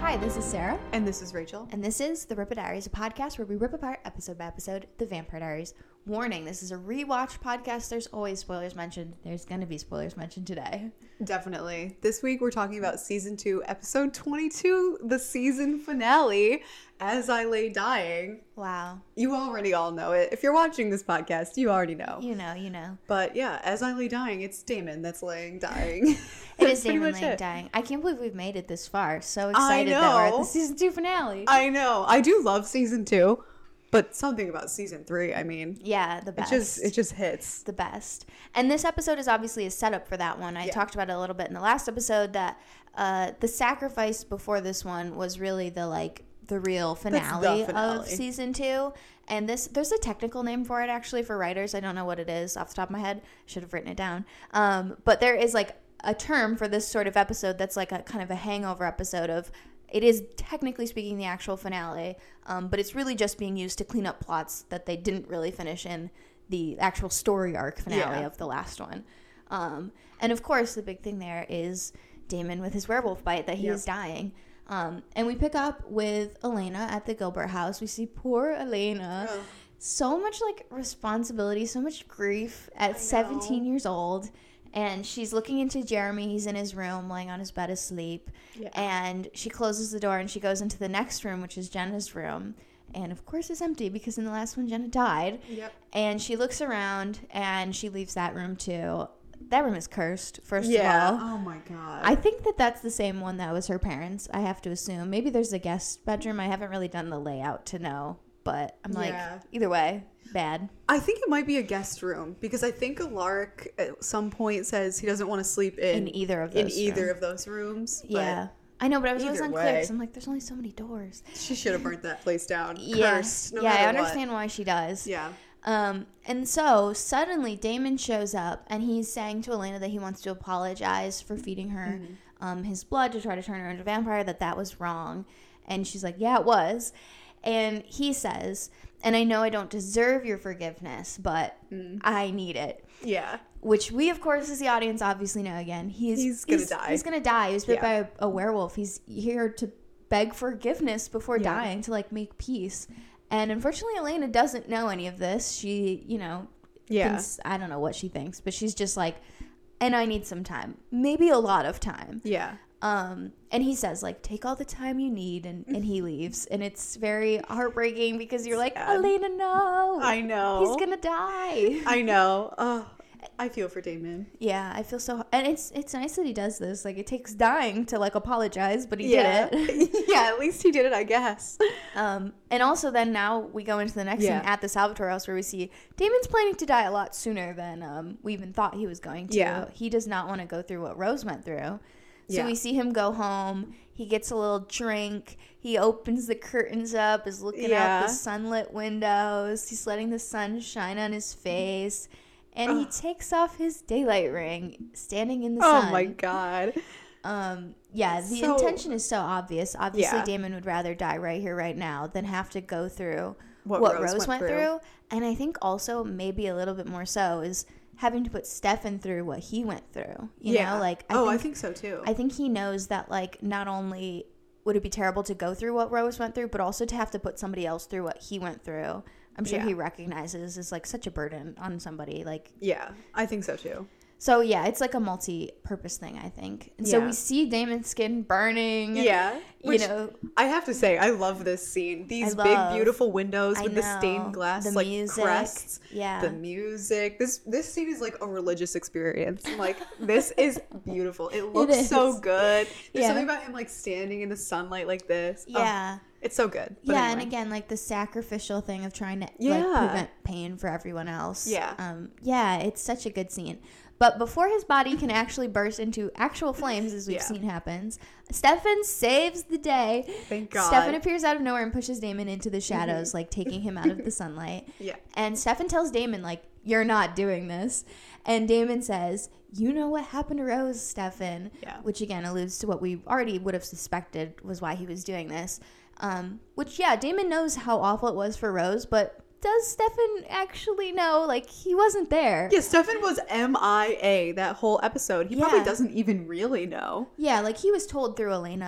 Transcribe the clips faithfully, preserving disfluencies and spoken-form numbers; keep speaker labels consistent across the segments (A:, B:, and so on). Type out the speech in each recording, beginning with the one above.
A: Hi, this is Sarah.
B: And this is Rachel.
A: And this is The Rip It Diaries, a podcast where we rip apart episode by episode The Vampire Diaries. Warning, this is a rewatch podcast. There's always spoilers mentioned. There's going to be spoilers mentioned today.
B: Definitely. This week we're talking about season two, episode twenty-two, the season finale, As I Lay Dying.
A: Wow.
B: You already all know it. If you're watching this podcast, you already know.
A: You know, you know.
B: But yeah, As I Lay Dying, it's Damon that's laying dying.
A: It is Damon laying dying. I can't believe we've made it this far. So excited
B: I know.
A: that we're at the season two finale.
B: I know. I do love season two, but something about season three, I mean.
A: Yeah, the best.
B: It just, it just hits.
A: The best. And this episode is obviously a setup for that one. I
B: yeah.
A: talked about it a little bit in the last episode that uh, the sacrifice before this one was really the, like, the real finale, the finale of season two. And this, there's a technical name for it, actually, for writers. I don't know what it is off the top of my head. Should have written it down. Um, but there is, like, a term for this sort of episode that's like a kind of a hangover episode of, it is technically speaking the actual finale, um, but it's really just being used to clean up plots that they didn't really finish in the actual story arc finale
B: yeah.
A: of the last one. Um, and of course, the big thing there is Damon with his werewolf bite that he yep. is dying. Um, and we pick up with Elena at the Gilbert house. We see poor Elena. Oh. So much like responsibility, so much grief at seventeen years old. And she's looking into Jeremy. He's in his room, laying on his bed asleep. Yeah. And she closes the door and she goes into the next room, which is Jenna's room. And, of course, it's empty because in the last one, Jenna died. Yep. And she looks around and she leaves that room, too. That room is cursed, first
B: yeah.
A: of all.
B: Oh, my God.
A: I think that that's the same one that was her parents', I have to assume. Maybe there's a guest bedroom. I haven't really done the layout to know. But I'm like, yeah. either way, bad.
B: I think it might be a guest room because I think Alaric at some point says he doesn't want to sleep in,
A: in either of those
B: in either
A: rooms.
B: of those rooms.
A: Yeah, I know, but I was always unclear because I'm like, there's only so many doors.
B: She should have burnt that place down.
A: yeah,
B: Cursed, no
A: yeah, I
B: matter
A: understand
B: what.
A: why she does.
B: Yeah.
A: Um, and so suddenly Damon shows up and he's saying to Elena that he wants to apologize for feeding her mm-hmm. um, his blood to try to turn her into a vampire, that that was wrong. And she's like, yeah, it was. And he says, and I know I don't deserve your forgiveness, but mm. I need it.
B: Yeah.
A: Which we, of course, as the audience, obviously know again. He's,
B: he's going to
A: he's,
B: die.
A: He's going to die. He was bit
B: yeah.
A: by a, a werewolf. He's here to beg forgiveness before
B: yeah.
A: dying, to, like, make peace. And unfortunately, Elena doesn't know any of this. She, you know,
B: yeah.
A: thinks, I don't know what she thinks, but she's just like, and I need some time. Maybe a lot of time.
B: Yeah.
A: Um, and he says, like, take all the time you need, and, and he leaves. And it's very heartbreaking because you're like,
B: Sad.
A: Elena, no.
B: I know.
A: He's gonna die.
B: I know. Oh, I feel for Damon.
A: Yeah, I feel so... And it's it's nice that he does this. Like, it takes dying to, like, apologize, but he
B: yeah.
A: did it.
B: yeah, at least he did it, I guess.
A: Um, and also then now we go into the next yeah. scene at the Salvatore house where we see Damon's planning to die a lot sooner than um, we even thought he was going to.
B: Yeah.
A: He does not want to go through what Rose went through. So
B: yeah.
A: we see him go home. He gets a little drink. He opens the curtains up, is looking
B: yeah.
A: out the sunlit windows. He's letting the sun shine on his face. And
B: Ugh.
A: he takes off his daylight ring, standing in the
B: oh
A: sun.
B: Oh, my God.
A: Um, yeah, the
B: so,
A: intention is so obvious. Obviously,
B: yeah.
A: Damon would rather die right here, right now, than have to go through what,
B: what
A: Rose,
B: Rose
A: went,
B: went
A: through.
B: through.
A: And I think also maybe a little bit more so is having to put Stefan through what he went through. You
B: yeah.
A: know, like I
B: oh,
A: think,
B: I think so too.
A: I think he knows that, like, not only would it be terrible to go through what Rose went through, but also to have to put somebody else through what he went through. I'm sure
B: yeah.
A: he recognizes is like such a burden on somebody. Like,
B: yeah, I think so too.
A: So, yeah, it's like a multi-purpose thing, I think. And so
B: yeah.
A: we see Damon's skin burning.
B: Yeah.
A: Which, you know.
B: I have to say, I love this scene. These
A: I
B: big,
A: love,
B: beautiful windows
A: I
B: with
A: know,
B: the stained glass,
A: the
B: like,
A: music,
B: crests.
A: Yeah.
B: The music. This this scene is like a religious experience. Like, this is beautiful. It looks
A: it
B: so good. There's
A: yeah.
B: something about him, like, standing in the sunlight like this.
A: Yeah.
B: Oh, it's so good. But
A: yeah,
B: anyway.
A: and again, like, the sacrificial thing of trying to,
B: yeah.
A: like, prevent pain for everyone else.
B: Yeah.
A: Um. Yeah, it's such a good scene. But before his body can actually burst into actual flames, as we've
B: yeah.
A: seen happens, Stefan saves the day.
B: Thank God.
A: Stefan appears out of nowhere and pushes Damon into the shadows, mm-hmm. like taking him out of the sunlight.
B: Yeah.
A: And Stefan tells Damon, like, you're not doing this. And Damon says, you know what happened to Rose, Stefan.
B: Yeah.
A: Which, again, alludes to what we already would have suspected was why he was doing this. Um, which, yeah, Damon knows how awful it was for Rose, but does Stefan actually know? Like, he wasn't there.
B: Yeah, Stefan was M I A that whole episode. He
A: yeah.
B: probably doesn't even really know.
A: Yeah, like, he was told through Elena and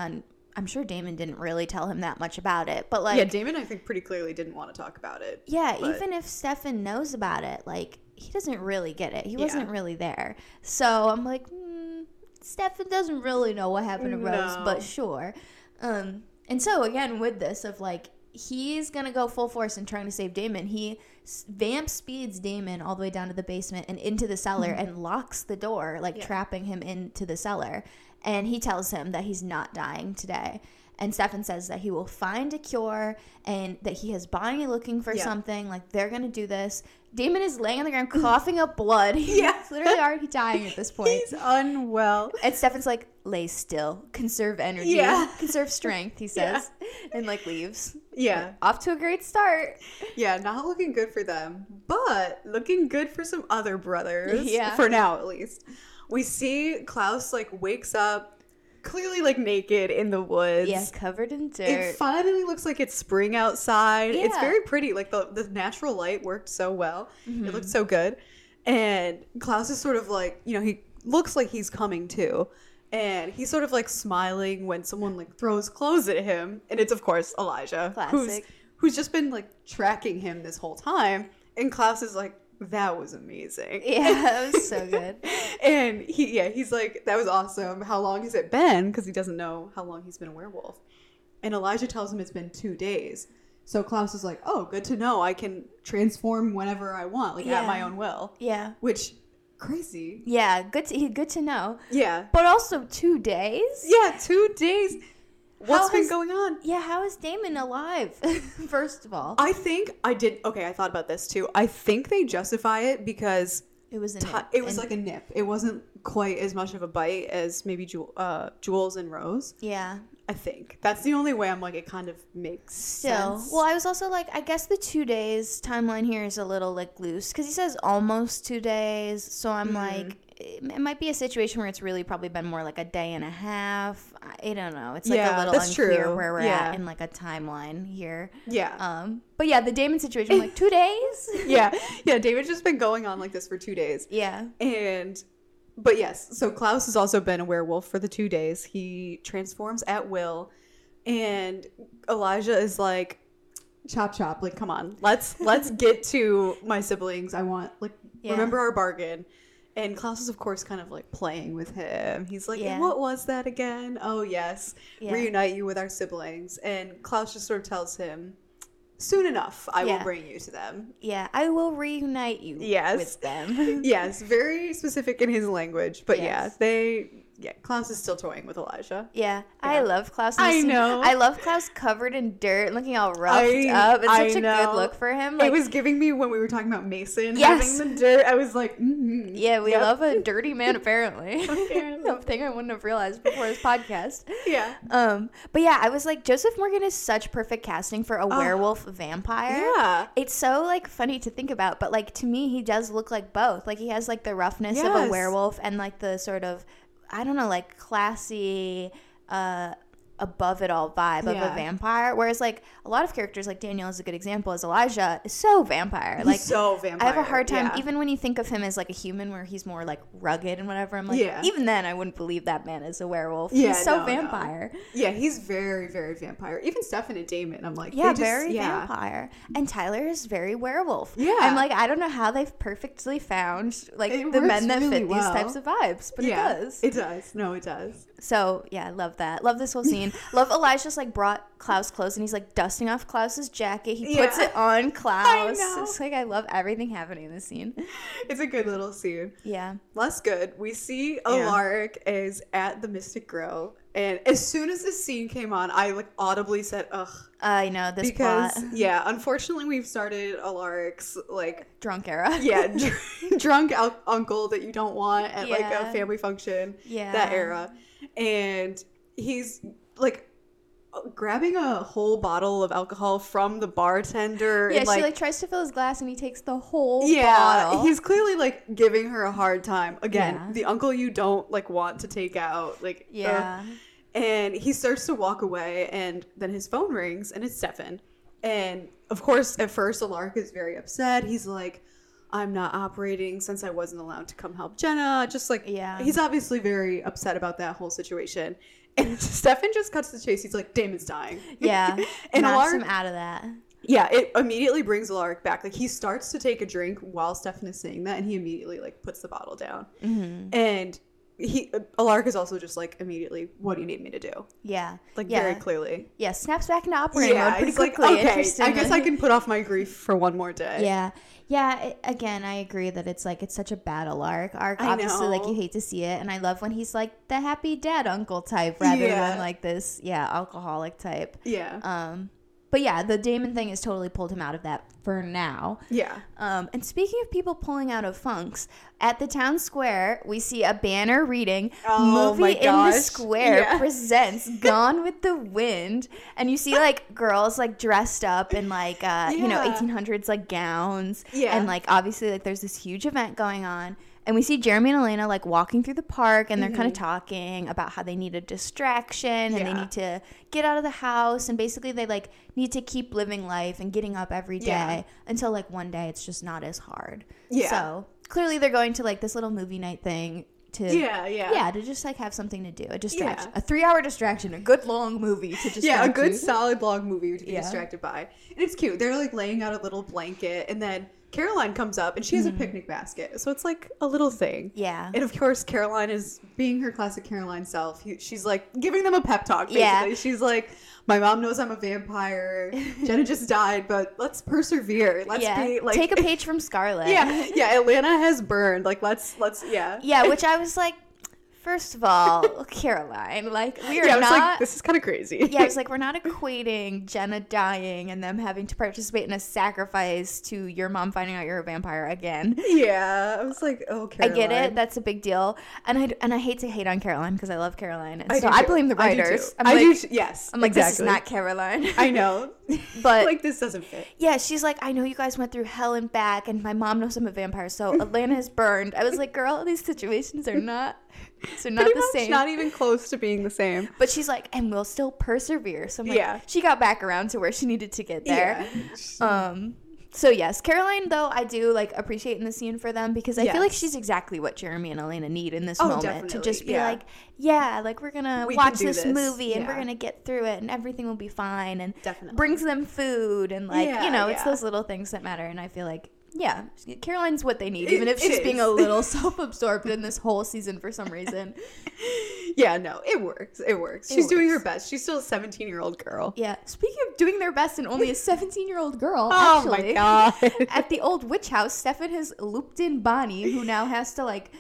A: I'm sure Damon didn't really tell him that much about it, but like
B: yeah, Damon I think pretty clearly didn't want to talk about it.
A: Yeah,
B: but...
A: even if Stefan knows about it, like he doesn't really get it. He wasn't
B: yeah.
A: really there. So I'm like, mm, Stefan doesn't really know what happened to
B: no.
A: Rose, but sure. Um, and so again with this of like he's gonna go full force in trying to save Damon. He vamp speeds Damon all the way down to the basement and into the cellar mm-hmm. and locks the door, like yeah. trapping him into the cellar. And he tells him that he's not dying today. And Stefan says that he will find a cure and that he has Bonnie looking for yeah. something. Like, they're going to do this. Damon is laying on the ground coughing up blood. He's yeah. literally already dying at this point.
B: He's unwell.
A: And Stefan's like, lay still. Conserve energy. Yeah. Conserve strength, he says. Yeah. And, like, leaves.
B: Yeah.
A: Like, off to a great start.
B: Yeah, not looking good for them. But looking good for some other brothers.
A: Yeah.
B: For now, at least. We see Klaus, like, wakes up. Clearly, like, naked in the woods.
A: Yeah, covered in dirt.
B: It finally looks like it's spring outside.
A: Yeah.
B: It's very pretty. Like, the, the natural light worked so well. Mm-hmm. It looked so good. And Klaus is sort of like, you know, he looks like he's coming to. And he's sort of, like, smiling when someone, like, throws clothes at him. And it's, of course, Elijah.
A: Classic.
B: Who's, who's just been, like, tracking him this whole time. And Klaus is like, that was amazing.
A: Yeah, that was so good.
B: And he, yeah, he's like, that was awesome. How long has it been? Because he doesn't know how long he's been a werewolf. And Elijah tells him it's been two days. So Klaus is like, oh, good to know. I can transform whenever I want, like
A: yeah.
B: at my own will.
A: Yeah.
B: Which, crazy.
A: Yeah, good to good to know.
B: Yeah.
A: But also two days?
B: Yeah, two days. What's
A: how
B: been
A: has,
B: going on?
A: Yeah, how is Damon alive, first of all?
B: I think I did. Okay, I thought about this too. I think they justify it because
A: it was a
B: t-
A: nip.
B: it was
A: and,
B: like a nip. It wasn't quite as much of a bite as maybe Jewel, uh, Jules and Rose.
A: Yeah.
B: I think. That's the only way I'm like, it kind of makes
A: Still.
B: sense.
A: Well, I was also like, I guess the two days timeline here is a little like loose because he says almost two days. So I'm mm-hmm. like, it might be a situation where it's really probably been more like a day and a half. I don't know. It's like
B: yeah,
A: a little
B: that's
A: unclear
B: true.
A: where we're
B: yeah.
A: at in like a timeline here.
B: Yeah.
A: Um. But yeah, the Damon situation, like two days.
B: yeah. Yeah. David's just been going on like this for two days.
A: Yeah.
B: And, but yes. So Klaus has also been a werewolf for the two days. He transforms at will. And Elijah is like, chop chop. Like, come on. Let's, let's get to my siblings. I want, like, yeah. remember our bargain. And Klaus is, of course, kind of, like, playing with him. He's like,
A: yeah.
B: what was that again? Oh, yes. Yeah. Reunite you with our siblings. And Klaus just sort of tells him, soon enough, I yeah. will bring you to them.
A: Yeah, I will reunite you
B: yes.
A: with them.
B: yes, very specific in his language. But, yes. yeah, they... Yeah, Klaus is still toying with Elijah.
A: Yeah, yeah. I love Klaus.
B: I know.
A: I love Klaus covered in dirt, looking all roughed
B: I,
A: up. It's
B: I
A: such a
B: know.
A: good look for him. Like,
B: it was giving me when we were talking about Mason
A: yes.
B: having the dirt. I was like, mm-hmm.
A: yeah, we
B: yep.
A: love a dirty man. Apparently, a thing I wouldn't have realized before this podcast.
B: Yeah.
A: Um. But yeah, I was like, Joseph Morgan is such perfect casting for a uh, werewolf vampire.
B: Yeah.
A: It's so like funny to think about, but like to me, he does look like both. Like he has like the roughness
B: yes.
A: of a werewolf and like the sort of, I don't know, like classy, uh, above it all vibe yeah. of a vampire. Whereas like a lot of characters, like Daniel is a good example, as Elijah is so vampire.
B: He's
A: like
B: so vampire.
A: I have a hard time,
B: yeah.
A: even when you think of him as like a human where he's more like rugged and whatever, I'm like,
B: yeah.
A: even then I wouldn't believe that man is a werewolf.
B: Yeah,
A: he's so
B: no,
A: vampire.
B: No. Yeah, he's very, very vampire. Even Stefan and Damon, I'm like,
A: yeah,
B: just,
A: very
B: yeah.
A: vampire. And Tyler is very werewolf.
B: Yeah.
A: I'm like, I don't know how they've perfectly found like
B: it
A: the men that
B: really
A: fit
B: well.
A: these types of vibes, but
B: yeah,
A: it does.
B: It does. No, it does.
A: So yeah, I love that. Love this whole scene. Love Elijah's like brought Klaus clothes and he's like dusting off Klaus's jacket. He puts
B: yeah.
A: it on Klaus.
B: I know.
A: It's like I love everything happening in this scene.
B: It's a good little scene.
A: Yeah.
B: Less good. We see Alaric yeah. is at the Mystic Grove, and as soon as this scene came on, I like audibly said, "Ugh."
A: I know this
B: because
A: plot.
B: yeah, unfortunately, we've started Alaric's like
A: drunk era.
B: yeah, dr- drunk al- uncle that you don't want at
A: yeah.
B: like a family function.
A: Yeah,
B: that era, and he's like grabbing a whole bottle of alcohol from the bartender.
A: Yeah,
B: and,
A: she
B: like,
A: like tries to fill his glass and he takes the whole
B: yeah,
A: bottle.
B: He's clearly like giving her a hard time. Again,
A: yeah.
B: the uncle you don't like want to take out. Like
A: yeah.
B: Uh, and he starts to walk away, and then his phone rings, and it's Stefan. And of course, at first, Alaric is very upset. He's like, I'm not operating since I wasn't allowed to come help Jenna. Just like,
A: yeah.
B: he's obviously very upset about that whole situation. And Stefan just cuts to the chase. He's like, Damon's dying.
A: Yeah.
B: And
A: knocks
B: Alaric,
A: him out of that.
B: Yeah, it immediately brings Alaric back. Like, he starts to take a drink while Stefan is saying that, and he immediately, like, puts the bottle down.
A: Mm-hmm.
B: And he, Alaric is also just, like, immediately, what do you need me to do?
A: Yeah.
B: Like,
A: yeah.
B: very clearly.
A: Yeah, snaps back into operating
B: Yeah,
A: mode pretty
B: he's like,
A: quickly.
B: okay, I guess I can put off my grief for one more day.
A: Yeah. Yeah, it, again, I agree that it's like, it's such a bad Alaric arc.
B: I
A: Obviously,
B: know.
A: like, you hate to see it. And I love when he's like the happy dad uncle type rather
B: Yeah.
A: than like this, yeah, alcoholic type.
B: Yeah.
A: Um, But yeah, the Damon thing has totally pulled him out of that for now.
B: Yeah.
A: Um, and speaking of people pulling out of funks, at the town square, we see a banner reading
B: Oh,
A: Movie
B: my
A: in the
B: gosh.
A: Square
B: Yeah.
A: presents Gone with the Wind. And you see like girls like dressed up in like, uh, you know,
B: Yeah.
A: eighteen hundreds like gowns.
B: Yeah.
A: And like obviously like there's this huge event going on. And we see Jeremy and Elena like walking through the park and they're
B: Mm-hmm.
A: kind of talking about how they need a distraction and they
B: Yeah.
A: need to get out of the house. And basically they like need to keep living life and getting up every day
B: Yeah.
A: until like one day it's just not as hard.
B: Yeah.
A: So clearly they're going to like this little movie night thing to
B: Yeah, yeah.
A: yeah to just like have something to do, a distraction,
B: Yeah.
A: a three hour distraction, a good long movie to distract
B: Yeah, a good
A: you.
B: solid long movie to be
A: Yeah.
B: distracted by. And it's cute. They're like laying out a little blanket, and then Caroline comes up and she has a picnic basket. So it's like a little thing.
A: Yeah.
B: And of course, Caroline is being her classic Caroline self. He, she's like giving them a pep talk, basically.
A: Yeah.
B: She's like, my mom knows I'm a vampire. Jenna just died, but let's persevere. Let's
A: yeah.
B: be like.
A: Take a page from Scarlet.
B: yeah, yeah. Atlanta has burned. Like, let's, let's, yeah.
A: Yeah, which I was like, first of all, Caroline, like we are
B: Yeah, I was
A: not.
B: like, this is kind of crazy.
A: Yeah, it's like we're not equating Jenna dying and them having to participate in a sacrifice to your mom finding out you're a vampire again.
B: Yeah, I was like, oh, Caroline.
A: I get it. That's a big deal. And I, and I hate to hate on Caroline because I love Caroline. And
B: I
A: so
B: do
A: I
B: too.
A: blame the
B: I do
A: writers.
B: too.
A: I'm
B: I
A: like,
B: do too. Yes,
A: I'm like,
B: exactly.
A: this is not Caroline.
B: I know.
A: But
B: like, this doesn't fit.
A: yeah, she's like, I know you guys went through hell and back and my mom knows I'm a vampire. So Atlanta is burned. I was like, girl, these situations are not, they're not
B: Pretty
A: the
B: much
A: same.
B: not even close to being the same.
A: But she's like, and we'll still persevere. So I'm like,
B: Yeah.
A: she got back around to where she needed to get there.
B: Yeah.
A: Um, so yes, Caroline though I do like appreciate in the scene for them because I
B: Yes.
A: feel like she's exactly what Jeremy and Elena need in this
B: Oh,
A: moment to
B: definitely,
A: just be
B: yeah.
A: like, yeah, like we're gonna
B: We can
A: watch
B: do
A: this,
B: this,
A: movie and we're
B: yeah.
A: gonna get through it and everything will be fine and
B: Definitely.
A: brings them food and like
B: Yeah,
A: you know it's
B: yeah.
A: those little things that matter and I feel like. Yeah, Caroline's what they need,
B: It-
A: even if
B: it
A: she's being
B: is.
A: a little self-absorbed in this whole season for some reason.
B: Yeah, no, it works. It works.
A: It
B: She's doing her
A: works.
B: best. She's still a seventeen-year-old girl.
A: Yeah. Speaking of doing their best and only a seventeen-year-old girl,
B: Oh
A: actually,
B: my god.
A: at the old witch house, Stefan has looped in Bonnie, who now has to like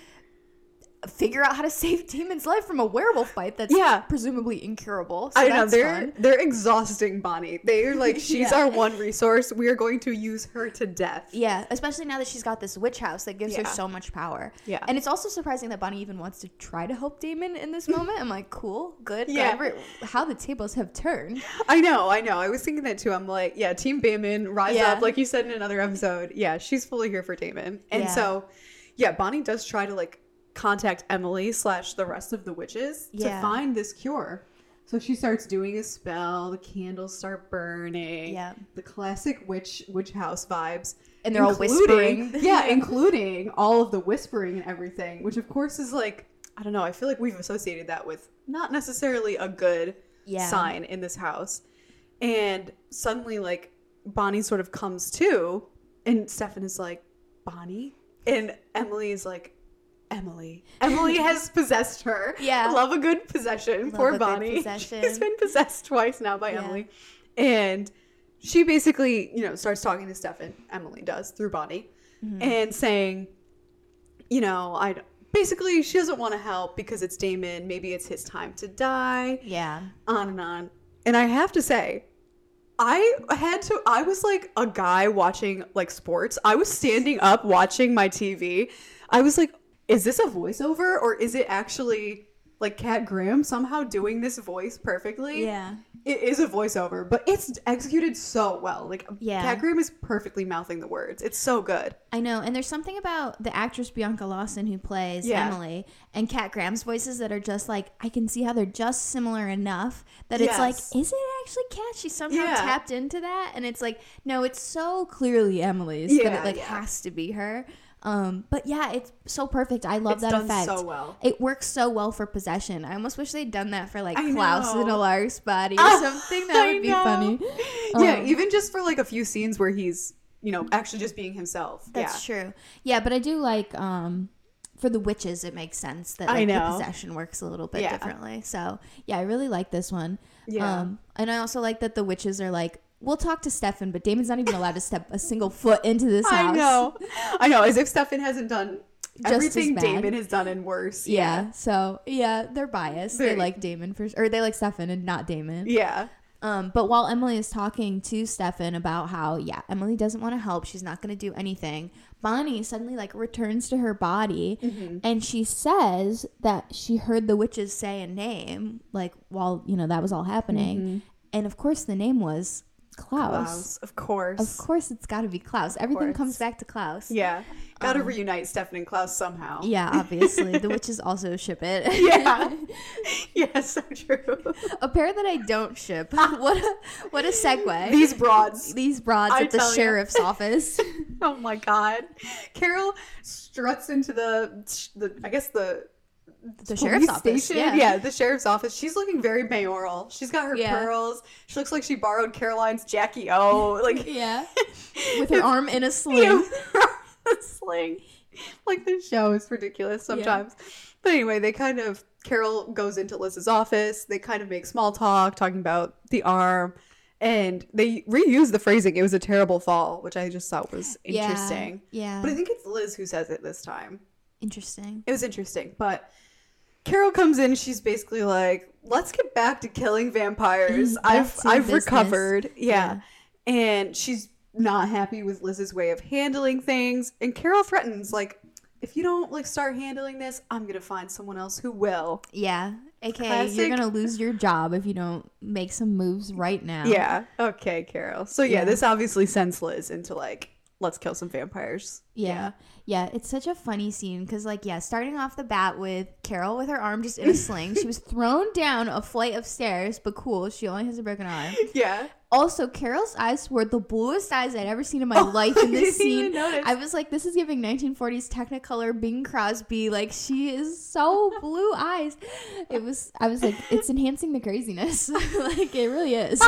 A: figure out how to save Damon's life from a werewolf bite that's
B: Yeah.
A: presumably incurable. So
B: I know
A: that's
B: they're
A: fun.
B: they're exhausting Bonnie. They're like, she's
A: Yeah.
B: our one resource. We are going to use her to death.
A: Yeah, especially now that she's got this witch house that gives her
B: Yeah.
A: so much power.
B: Yeah.
A: And it's also surprising that Bonnie even wants to try to help Damon in this moment. I'm like, cool, good.
B: Yeah.
A: glad we're- how the tables have turned.
B: I know, I know. I was thinking that too. I'm like, yeah, Team Damon, rise
A: Yeah.
B: up, like you said in another episode. Yeah, she's fully here for Damon. And
A: Yeah.
B: so, yeah, Bonnie does try to like contact Emily slash the rest of the witches
A: Yeah.
B: to find this cure. So she starts doing a spell. The candles start burning.
A: Yeah.
B: The classic witch witch house vibes.
A: And they're all
B: Including-
A: whispering.
B: Yeah, including all of the whispering and everything, which of course is like, I don't know. I feel like we've associated that with not necessarily a good
A: Yeah.
B: sign in this house. And suddenly, like, Bonnie sort of comes to, and Stefan is like, Bonnie? And Emily is like, Emily. Emily has possessed her.
A: Yeah.
B: Love a good possession.
A: Love
B: Poor
A: a good
B: Bonnie.
A: possession.
B: She's been possessed twice now by
A: Yeah.
B: Emily. And she basically, you know, starts talking to Stefan. Emily does, through Bonnie.
A: Mm-hmm.
B: And saying, you know, I basically, she doesn't want to help because it's Damon. Maybe it's his time to die.
A: Yeah.
B: On and on. And I have to say, I had to, I was like a guy watching like sports. I was standing up watching my T V. I was like, is this a voiceover or is it actually like Kat Graham somehow doing this voice perfectly?
A: Yeah.
B: It is a voiceover, but it's executed so well. Like,
A: Yeah.
B: Kat Graham is perfectly mouthing the words. It's so good.
A: I know, and there's something about the actress Bianca Lawson who plays
B: Yeah.
A: Emily and Kat Graham's voices that are just like, I can see how they're just similar enough that it's like,
B: Yes.
A: is it actually Kat? She somehow
B: Yeah.
A: tapped into that, and it's like, no, it's so clearly Emily's that
B: Yeah,
A: it like
B: yeah.
A: has to be her. Um, but yeah, it's so perfect. I love
B: it's
A: that
B: done
A: effect.
B: so well.
A: It works so well for possession. I almost wish they'd done that for like
B: I
A: Klaus
B: know.
A: in Alar's body or
B: Ah,
A: something. That
B: I
A: would be
B: know.
A: funny.
B: Yeah,
A: Um,
B: even just for like a few scenes where he's, you know, actually just being himself.
A: That's
B: yeah.
A: true. Yeah, but I do like um for the witches it makes sense that
B: I
A: like, the
B: know.
A: possession works a little bit
B: Yeah.
A: differently. So yeah, I really like this one.
B: Yeah.
A: Um and I also like that the witches are like, we'll talk to Stefan, but Damon's not even allowed to step a single foot into this house.
B: I know. I know. As if Stefan hasn't done
A: Just
B: everything
A: as bad.
B: Damon has done and worse.
A: Yeah. So yeah, they're biased. They
B: Very.
A: like Damon for or they like Stefan and not Damon.
B: Yeah.
A: Um, but while Emily is talking to Stefan about how, yeah, Emily doesn't want to help, she's not going to do anything, Bonnie suddenly like returns to her body
B: Mm-hmm.
A: and she says that she heard the witches say a name, like while, you know, that was all happening.
B: Mm-hmm.
A: And of course the name was Klaus.
B: Klaus, of course.
A: Of course it's got to be Klaus. Everything
B: course.
A: comes back to Klaus.
B: Yeah. Gotta
A: Um,
B: reunite Stefan and Klaus somehow.
A: Yeah, obviously. The witches also ship it.
B: Yeah. Yeah, so true.
A: A pair that I don't ship. What a, what a segue.
B: These broads.
A: These broads
B: I
A: at the
B: tell ya.
A: sheriff's office.
B: Oh my god. Carol struts into the, the I guess the
A: The
B: police
A: sheriff's office.
B: station.
A: Yeah.
B: the sheriff's office. She's looking very mayoral. She's got her
A: Yeah.
B: pearls. She looks like she borrowed Caroline's Jackie O. Like
A: Yeah. With her arm in a sling.
B: Yeah, a sling. Like the show is ridiculous sometimes. But anyway, they kind of Carol goes into Liz's office. They kind of make small talk, talking about the arm. And they reuse the phrasing, it was a terrible fall, which I just thought was interesting.
A: Yeah. yeah.
B: But I think it's Liz who says it this time.
A: Interesting.
B: It was interesting. But Carol comes in, she's basically like, let's get back to killing vampires.
A: Back
B: I've
A: to
B: I've
A: business.
B: recovered. Yeah. And she's not happy with Liz's way of handling things. And Carol threatens, like, if you don't like start handling this, I'm gonna find someone else who will.
A: Yeah. A K A
B: Classic.
A: you're going to lose your job if you don't make some moves right now.
B: Yeah. Okay, Carol. So yeah,
A: Yeah.
B: this obviously sends Liz into like, let's kill some vampires.
A: Yeah. Yeah. It's such a funny scene because, like, yeah, starting off the bat with Carol with her arm just in a sling. She was thrown down a flight of stairs, but cool. She only has a broken arm.
B: Yeah.
A: Also, Carol's eyes were the bluest eyes I'd ever seen in my
B: Oh,
A: life in
B: I
A: this
B: didn't even
A: scene.
B: notice.
A: I was like, this is giving nineteen forties Technicolor Bing Crosby. Like, she is so blue eyes. It was, I was like, it's enhancing the craziness. Like, it really is.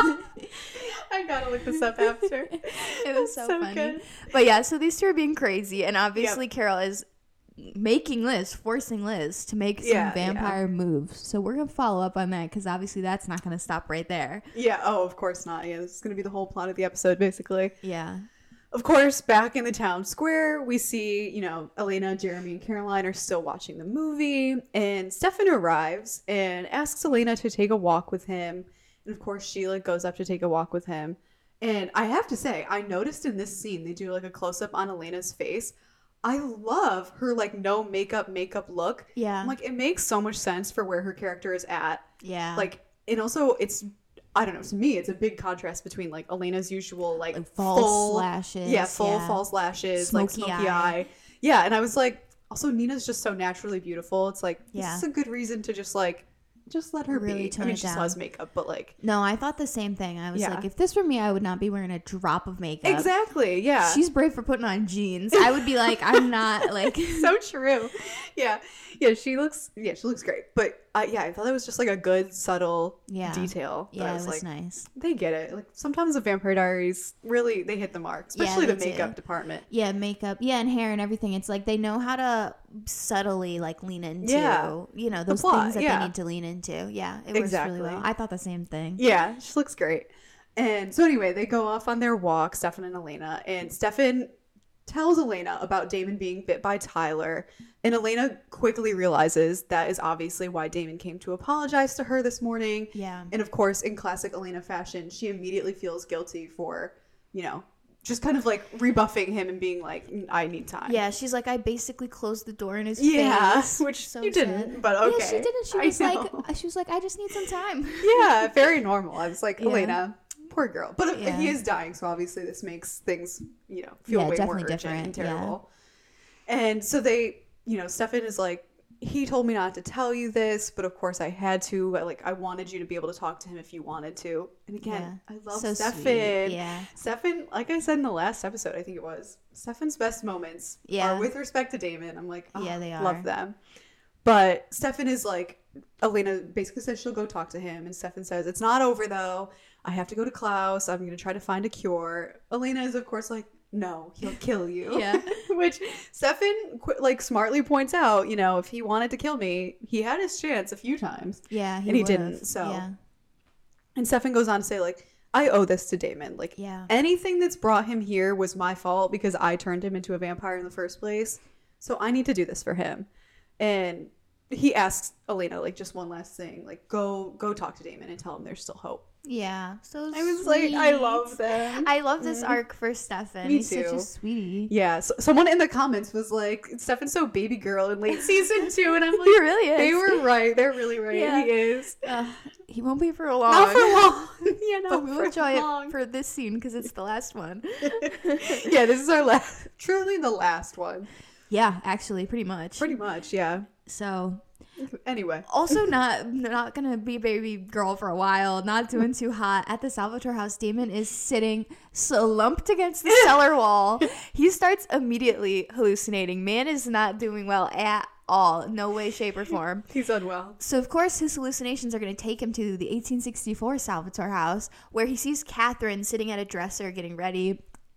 B: I gotta look this up after.
A: It was so,
B: So
A: funny.
B: good.
A: But yeah, so these two are being crazy. And obviously, Carol is making Liz, forcing Liz to make some
B: Yeah,
A: vampire moves. So we're going to follow up on that because obviously that's not going to stop right there.
B: Yeah, oh, of course not. Yeah, this is going to be the whole plot of the episode, basically.
A: Yeah.
B: Of course, back in the town square, we see, you know, Elena, Jeremy, and Caroline are still watching the movie, and Stefan arrives and asks Elena to take a walk with him. And of course, Sheila goes up to take a walk with him. And I have to say, I noticed in this scene, they do like a close-up on Elena's face. I love her like no makeup makeup look.
A: Yeah.
B: I'm like, it makes so much sense for where her character is at.
A: Yeah.
B: Like, and also it's, I don't know, to me, it's a big contrast between like Elena's usual like,
A: Like false
B: full,
A: lashes,
B: yeah, full
A: yeah.
B: false lashes, like
A: Smoky
B: smoky eye.
A: eye.
B: Yeah, and I was like, also Nina's just so naturally beautiful. It's like,
A: Yeah.
B: this is a good reason to just like, just let her
A: Really
B: be.
A: tone
B: I mean,
A: it
B: she still
A: down.
B: has makeup, but like,
A: No, I thought the same thing. I was
B: Yeah.
A: like, if this were me, I would not be wearing a drop of makeup.
B: exactly, yeah.
A: She's brave for putting on jeans. I would be like, I'm not like.
B: So true. Yeah, yeah. She looks, yeah, she looks great. But uh, yeah, I thought it was just like a good subtle
A: Yeah.
B: detail. that I
A: Yeah, it
B: was
A: was
B: like,
A: nice.
B: they get it. Like sometimes the Vampire Diaries really they hit the mark,
A: Yeah,
B: especially
A: they
B: the makeup
A: do.
B: department.
A: Yeah, makeup. Yeah, and hair and everything. It's like they know how to subtly like lean into,
B: Yeah.
A: you know, those
B: plot,
A: things that
B: yeah.
A: they need to lean into. Yeah, it works
B: Exactly.
A: really well. I thought the same thing.
B: Yeah, she looks great. And so anyway, they go off on their walk, Stefan and Elena, and Stefan tells Elena about Damon being bit by Tyler, and Elena quickly realizes that is obviously why Damon came to apologize to her this morning.
A: Yeah.
B: And of course, in classic Elena fashion, she immediately feels guilty for, you know, just kind of like rebuffing him and being like, I need time.
A: Yeah, she's like, I basically closed the door in his
B: Yeah,
A: face.
B: which
A: So
B: you
A: sad.
B: didn't, but okay.
A: Yeah, she didn't. She
B: I
A: was like,
B: know.
A: she was like, I just need some time.
B: Yeah, very normal. I was like,
A: Yeah.
B: Elena, poor girl. But
A: Yeah.
B: he is dying, so obviously this makes things, you know, feel
A: Yeah,
B: way more
A: definitely
B: urgent and
A: different, yeah.
B: terrible. And so they, you know, Stefan is like, he told me not to tell you this, but of course I had to. Like, I wanted you to be able to talk to him if you wanted to. And again, yeah. I love so Stefan. Sweet. Yeah. Stefan, like I said in the last episode, I think it was, Stefan's best moments yeah. are with respect to Damon. I'm like, oh, yeah, they are. Love them. But Stefan is like, Elena basically says she'll go talk to him. And Stefan says, it's not over though. I have to go to Klaus. I'm going to try to find a cure. Elena is, of course, like, no, he'll kill you. Yeah. Which Stefan, like, smartly points out, you know, if he wanted to kill me, he had his chance a few times.
A: Yeah, he
B: And he
A: would've.
B: didn't. So.
A: Yeah.
B: And Stefan goes on to say, like, I owe this to Damon. Like, yeah. anything that's brought him here was my fault because I turned him into a vampire in the first place. So I need to do this for him. And he asks Elena, like, just one last thing. Like, go go talk to Damon and tell him there's still hope.
A: Yeah, so
B: I was
A: sweet.
B: like, I love them.
A: I love this mm. arc for Stefan.
B: Me
A: He's
B: too.
A: such a sweetie.
B: Yeah, so someone in the comments was like, Stefan's so baby girl in late season two, and I'm like,
A: he really is.
B: They were right. They're really right. Yeah. He is.
A: Uh, he won't be for long.
B: Not for long. Yeah, no,
A: but we'll enjoy long. it for this scene because it's the last one.
B: Yeah, this is our last, truly the last one.
A: Yeah, actually, pretty much.
B: Pretty much, yeah.
A: So.
B: Anyway,
A: also not not gonna be baby girl for a while, not doing too hot at the Salvatore house. Damon is sitting slumped against the cellar wall. He starts immediately hallucinating. Man is not doing well at all, no way, shape, or form.
B: He's unwell.
A: So of course his hallucinations are going to take him to the eighteen sixty-four Salvatore house, where he sees Catherine sitting at a dresser getting ready.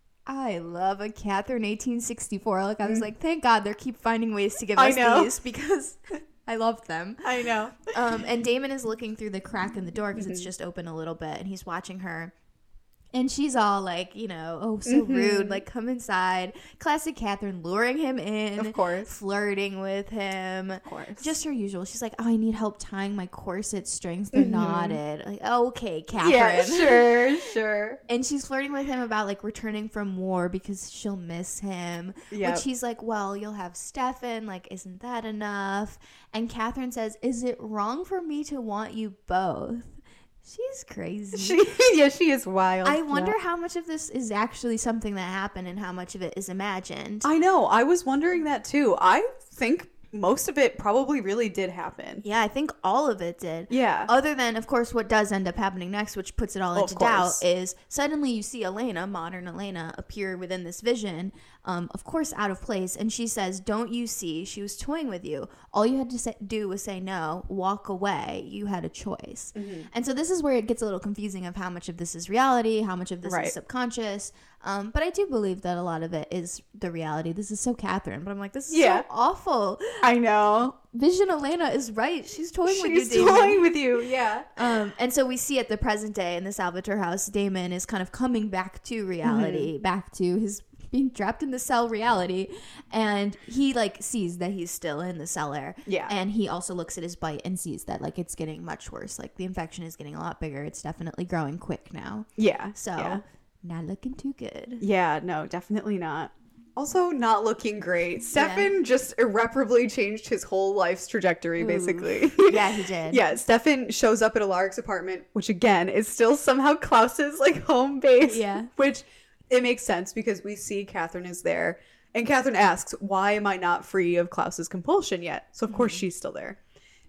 A: I love a Catherine eighteen sixty-four. Like I was mm. like, thank God they keep finding ways to give us these because I love them.
B: I know.
A: Um, and Damon is looking through the crack in the door because mm-hmm. it's just open a little bit, and he's watching her. And she's all like, you know, oh, so mm-hmm. rude. Like, come inside. Classic Catherine luring him in.
B: Of course.
A: Flirting with him.
B: Of course.
A: Just her usual. She's like, oh, I need help tying my corset strings. They're mm-hmm. knotted. Like, okay, Catherine.
B: Yeah, sure, sure.
A: And she's flirting with him about, like, returning from war because she'll miss him. Yep. Which he's like, well, you'll have Stefan. Like, isn't that enough? And Catherine says, is it wrong for me to want you both? She's crazy.
B: She, yeah, she is wild.
A: I wonder
B: yeah.
A: how much of this is actually something that happened and how much of it is imagined.
B: I know. I was wondering that too. I think most of it probably really did happen.
A: Yeah, I think all of it did.
B: Yeah.
A: Other than, of course, what does end up happening next, which puts it all oh, into doubt, is suddenly you see Elena, modern Elena, appear within this vision, um, of course, out of place. And she says, don't you see? She was toying with you. All you had to say, do was say no, walk away. You had a choice. Mm-hmm. And so this is where it gets a little confusing of how much of this is reality, how much of this right. is subconscious. Um, but I do believe that a lot of it is the reality. This is so Catherine, but I'm like, this is yeah. so awful.
B: I know.
A: Vision Elena is right. She's toying
B: She's
A: with you,
B: She's toying with you, yeah.
A: Um, and so we see at the present day in the Salvatore house, Damon is kind of coming back to reality, mm-hmm. back to his being trapped in the cell reality. And he, like, sees that he's still in the cellar.
B: Yeah.
A: And he also looks at his bite and sees that, like, it's getting much worse. Like, the infection is getting a lot bigger. It's definitely growing quick now.
B: Yeah.
A: So...
B: yeah.
A: Not looking too good.
B: Yeah, no, definitely not. Also, not looking great. Stefan yeah. just irreparably changed his whole life's trajectory, Ooh. basically.
A: Yeah, he did.
B: Yeah, Stefan shows up at Alaric's apartment, which again is still somehow Klaus's like home base.
A: Yeah.
B: Which it makes sense because we see Catherine is there. And Catherine asks, why am I not free of Klaus's compulsion yet? So of mm-hmm. course she's still there.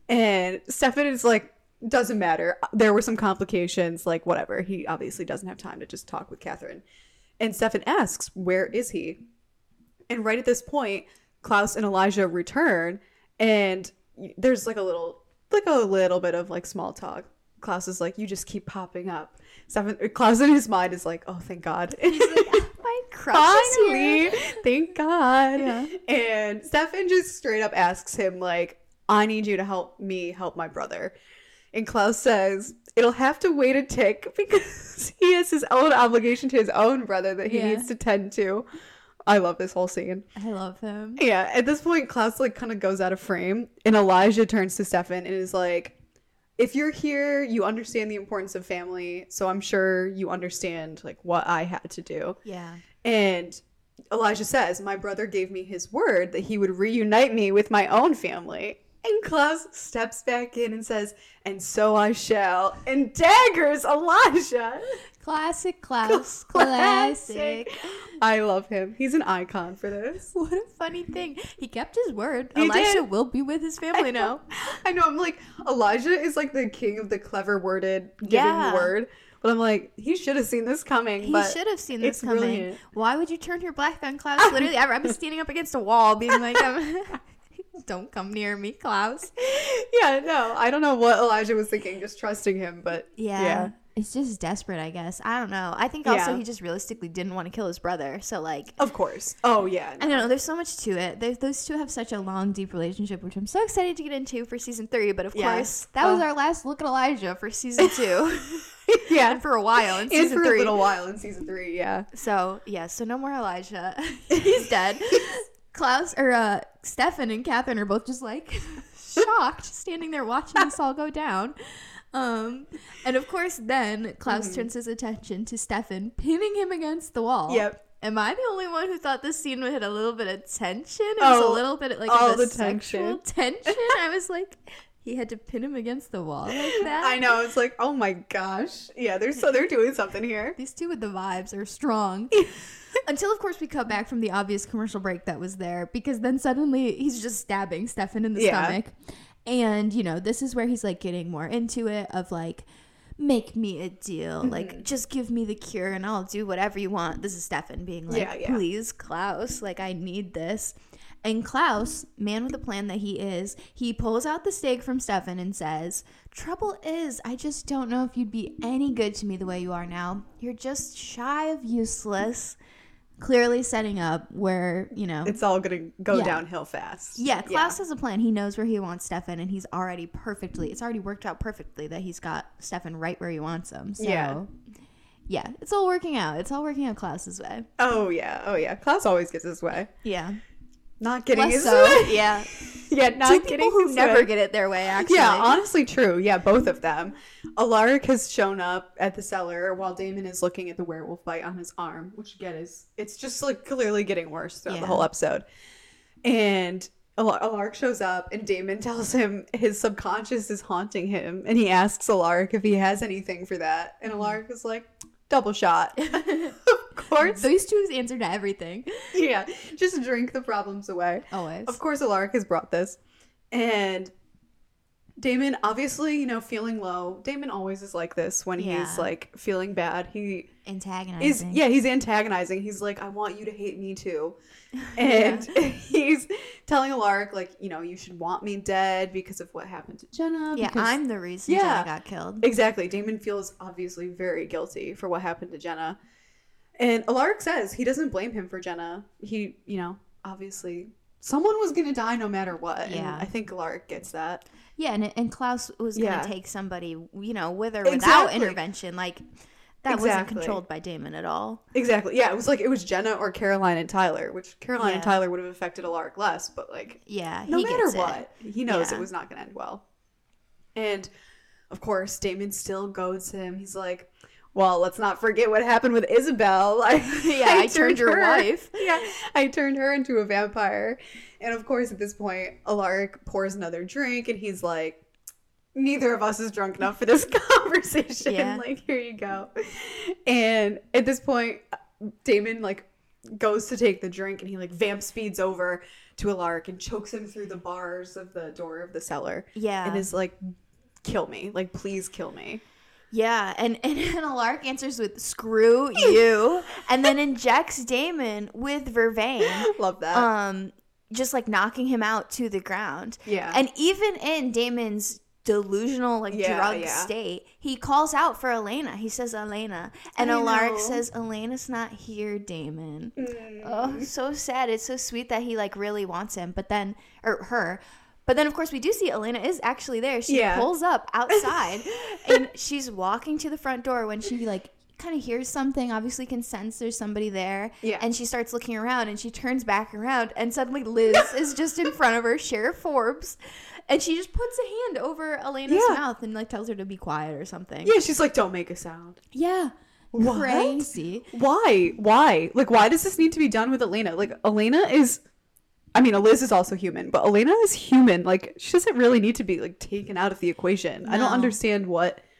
B: And Stefan is like, doesn't matter. There were some complications, like whatever. He obviously doesn't have time to just talk with Catherine. And Stefan asks, where is he? And right at this point, Klaus and Elijah return, and there's like a little, like a little bit of like small talk. Klaus is like, you just keep popping up. Stefan, Klaus in his mind is like, oh, thank God.
A: He's like, my crush is here.
B: Thank God.
A: Yeah.
B: And Stefan just straight up asks him like, I need you to help me help my brother. And Klaus says, it'll have to wait a tick because he has his own obligation to his own brother that he yeah. needs to tend to. I love this whole scene.
A: I love him.
B: Yeah. At this point, Klaus like kind of goes out of frame and Elijah turns to Stefan and is like, if you're here, you understand the importance of family. So I'm sure you understand like what I had to do.
A: Yeah.
B: And Elijah says, my brother gave me his word that he would reunite me with my own family. And Klaus steps back in and says, and so I shall, and daggers Elijah.
A: Classic Klaus. Classic.
B: I love him. He's an icon for this.
A: What a funny thing. He kept his word.
B: He
A: Elijah
B: did.
A: will be with his family
B: I know.
A: now.
B: I know. I'm like, Elijah is like the king of the clever worded giving
A: Yeah.
B: the word. But I'm like, he should have seen this coming.
A: He
B: but
A: should have seen this
B: it's
A: coming.
B: brilliant.
A: Why would you turn your back on Klaus? Literally, I- I've been standing up against a wall being like, um, don't come near me, Klaus.
B: Yeah, no. I don't know what Elijah was thinking, just trusting him. But
A: Yeah.
B: yeah.
A: It's just desperate, I guess. I don't know. I think also
B: Yeah.
A: he just realistically didn't want to kill his brother. So, like,
B: Of course. Oh, yeah.
A: I don't know. There's so much to it. They, those two have such a long, deep relationship, which I'm so excited to get into for season three. But of
B: Yeah.
A: course, that was
B: Uh.
A: our last look at Elijah for season two.
B: Yeah.
A: And for a while in
B: And
A: season
B: for
A: three.
B: a little while in season three, yeah.
A: So, yeah. So, no more Elijah. He's dead. Klaus, or uh, Stefan and Catherine are both just like shocked, standing there watching this all go down. Um, and of course, then Klaus
B: Mm-hmm.
A: turns his attention to Stefan, pinning him against the wall.
B: Yep.
A: Am I the only one who thought this scene had a little bit of tension? It was
B: Oh,
A: a little bit like
B: all
A: of a
B: the
A: sexual tension. I was like, he had to pin him against the wall like that.
B: I know. It's like, oh my gosh. Yeah, they're so they're doing something here.
A: These two with the vibes are strong. Until, of course, we cut back from the obvious commercial break that was there, because then suddenly he's just stabbing Stefan in the
B: Yeah.
A: stomach. And, you know, this is where he's like getting more into it of like, make me a deal.
B: Mm-hmm.
A: Like, just give me the cure and I'll do whatever you want. This is Stefan being like,
B: Yeah, yeah.
A: please, Klaus, like, I need this. And Klaus, man with a plan that he is, he pulls out the stake from Stefan and says, trouble is, I just don't know if you'd be any good to me the way you are now. You're just shy of useless. Clearly setting up where, you know.
B: It's all gonna go
A: Yeah.
B: downhill fast.
A: Yeah, Klaus has a plan. He knows where he wants Stefan, and he's already perfectly, it's already worked out perfectly that he's got Stefan right where he wants him. So,
B: Yeah.
A: yeah, it's all working out. It's all working out Klaus's way.
B: Oh yeah. Oh yeah. Klaus always gets his way.
A: Yeah.
B: Not getting
A: Less
B: his
A: so,
B: way.
A: yeah.
B: Yeah, not
A: Two
B: getting
A: people who
B: his
A: never
B: way.
A: get it their way, actually.
B: Yeah, honestly true. Yeah, both of them. Alaric has shown up at the cellar while Damon is looking at the werewolf bite on his arm, which again is it's just like clearly getting worse throughout
A: Yeah.
B: the whole episode. And Al- Alaric shows up and Damon tells him his subconscious is haunting him, and he asks Alaric if he has anything for that. And Alaric is like, double shot. Of course.
A: These two's answer to everything.
B: Yeah, just drink the problems away.
A: Always.
B: Of course, Alaric has brought this. And Damon, obviously, you know, feeling low. Damon always is like this when
A: Yeah.
B: he's, like, feeling bad. He is,
A: Antagonizing.
B: yeah, he's antagonizing. He's like, I want you to hate me too. And he's telling Alaric, like, you know, you should want me dead because of what happened to Jenna.
A: Yeah,
B: because-
A: I'm the reason
B: Yeah.
A: Jenna got killed.
B: Exactly. Damon feels obviously very guilty for what happened to Jenna. And Alaric says he doesn't blame him for Jenna. He, you know, obviously someone was going to die no matter what.
A: Yeah.
B: And I think Alaric gets that.
A: Yeah, and, and Klaus was going to
B: Yeah.
A: take somebody, you know, with or without
B: Exactly.
A: intervention. Like, that wasn't
B: Exactly.
A: controlled by Damon at all.
B: Exactly. Yeah, it was like it was Jenna or Caroline and Tyler, which Caroline and
A: Yeah.
B: Tyler would have affected Alaric less, but like
A: Yeah,
B: no
A: he
B: matter
A: gets it.
B: what, he knows
A: Yeah.
B: it was not going to end well. And of course, Damon still goads him. He's like, well, let's not forget what happened with Isabel. I,
A: Yeah, I turned your wife.
B: Yeah, I turned her into a vampire. And of course, at this point, Alaric pours another drink and he's like, neither of us is drunk enough for this conversation.
A: Yeah.
B: Like, here you go. And at this point, Damon, like, goes to take the drink and he, like, vamp speeds over to Alaric and chokes him through the bars of the door of the cellar.
A: Yeah.
B: And is like, kill me. Like, please kill me.
A: Yeah, and, and, and Alaric answers with, screw you, and then injects Damon with vervain.
B: Love that.
A: Um, just, like, knocking him out to the ground.
B: Yeah.
A: And even in Damon's delusional, like,
B: Yeah,
A: drug
B: yeah.
A: state, he calls out for Elena. He says, Elena. And
B: I
A: Alaric
B: know.
A: says, Elena's not here, Damon.
B: Mm.
A: Oh, so sad. It's so sweet that he, like, really wants him. But then, or her. But then, of course, we do see Elena is actually there. She
B: Yeah.
A: pulls up outside, and she's walking to the front door when she, like, kind of hears something, obviously can sense there's somebody there.
B: Yeah.
A: And she starts looking around, and she turns back around, and suddenly Liz is just in front of her, Sheriff Forbes. And she just puts a hand over Elena's
B: Yeah.
A: mouth and, like, tells her to be quiet or something.
B: Yeah, she's like, don't make a sound.
A: Yeah.
B: What?
A: Crazy.
B: Why? Why? Like, why does this need to be done with Elena? Like, Elena is, I mean, Liz is also human, but Elena is human. Like, she doesn't really need to be, like, taken out of the equation. I don't
A: No.
B: understand what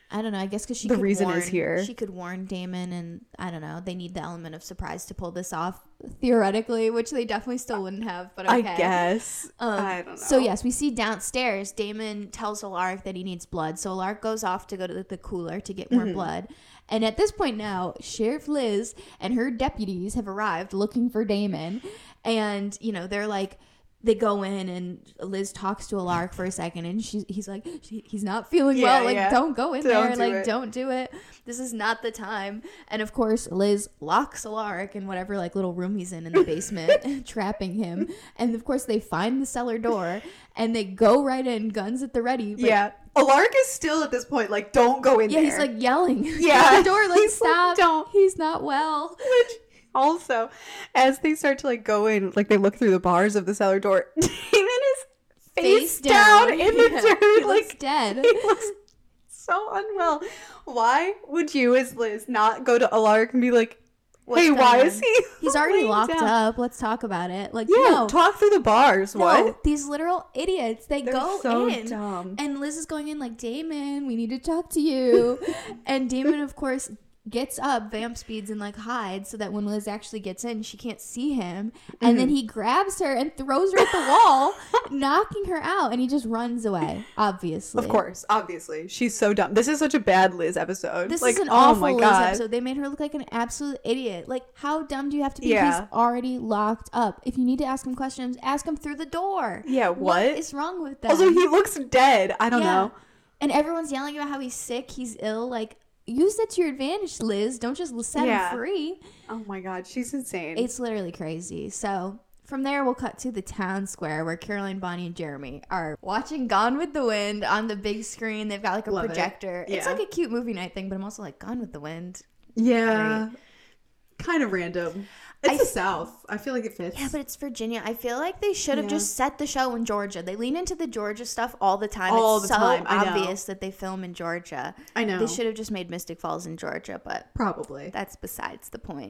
A: I don't know. I guess because she
B: the
A: could
B: reason
A: warn,
B: is here.
A: She could warn Damon, and I don't know. They need the element of surprise to pull this off, theoretically, which they definitely still wouldn't have. But okay.
B: I guess.
A: Um,
B: I don't know.
A: So yes, we see downstairs. Damon tells Alaric that he needs blood, so Alaric goes off to go to the cooler to get more mm-hmm. blood. And at this point now, Sheriff Liz and her deputies have arrived looking for Damon, and you know they're like. They go in and Liz talks to Alaric for a second and she, he's like, she, he's not feeling yeah, well. Like, yeah. don't go in don't there. Like, it. don't do it. This is not the time. And of course, Liz locks Alaric in whatever like little room he's in in the basement, trapping him. And of course, they find the cellar door and they go right in, guns at the ready. But
B: yeah. Alaric is still at this point like, don't go in
A: yeah,
B: there.
A: Yeah, he's like yelling.
B: Yeah.
A: At the door, like,
B: he's
A: stop.
B: Like, don't.
A: He's not well.
B: Which. Also, as they start to like go in, like they look through the bars of the cellar door, Damon is face, face down. down in the yeah, dirt,
A: he
B: like
A: looks dead.
B: He looks so unwell. Why would you, as Liz, not go to Alaric and be like, What's "Hey, why on? is he?
A: He's already locked down? up. Let's talk about it." Like,
B: yeah,
A: no.
B: talk through the bars.
A: No,
B: what?
A: These literal idiots. They
B: They're
A: go
B: so
A: in,
B: dumb.
A: and Liz is going in like, "Damon, we need to talk to you." And Damon, of course, gets up, vamp speeds, and like hides so that when Liz actually gets in, she can't see him. And mm-hmm. then he grabs her and throws her at the wall, knocking her out, and he just runs away. Obviously,
B: of course, obviously, she's so dumb. This is such a bad Liz episode.
A: This
B: like,
A: is an
B: oh
A: awful
B: my
A: Liz
B: God.
A: episode. They made her look like an absolute idiot. Like, how dumb do you have to be?
B: Yeah.
A: He's already locked up. If you need to ask him questions, ask him through the door.
B: Yeah, what,
A: what is wrong with that?
B: Also, he looks dead. I don't yeah. know.
A: And everyone's yelling about how he's sick, he's ill. Like, use that to your advantage, Liz. Don't just set
B: yeah.
A: him free.
B: Oh my God, she's insane.
A: It's literally crazy. So from there, we'll cut to the town square where Caroline, Bonnie, and Jeremy are watching Gone with the Wind on the big screen. They've got like a
B: Love
A: projector.
B: It. Yeah.
A: It's like a cute movie night thing, but I'm also like, Gone with the Wind.
B: Yeah. Great. Kind of random. It's
A: I,
B: the South. I feel like it fits.
A: Yeah, but it's Virginia. I feel like they should have yeah. just set the show in Georgia. They lean into the Georgia stuff all the time.
B: All
A: it's
B: the
A: so
B: time. I
A: obvious
B: know.
A: that they film in Georgia.
B: I know.
A: They should have just made Mystic Falls in Georgia, but
B: probably.
A: That's besides the point.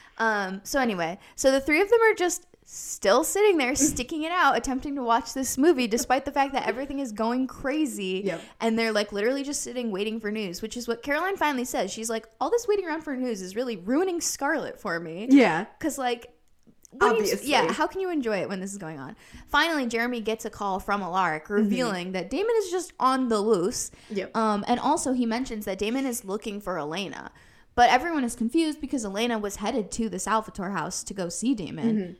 A: Um, so anyway, so the three of them are just still sitting there, sticking it out, attempting to watch this movie, despite the fact that everything is going crazy.
B: Yep.
A: And they're like literally just sitting waiting for news, which is what Caroline finally says. She's like, all this waiting around for news is really ruining Scarlet for me.
B: Yeah.
A: Because like,
B: obviously.
A: You, yeah, how can you enjoy it when this is going on? Finally, Jeremy gets a call from Alaric revealing mm-hmm. that Damon is just on the loose.
B: Yep.
A: Um, and also he mentions that Damon is looking for Elena. But everyone is confused because Elena was headed to the Salvatore house to go see Damon. Mm-hmm.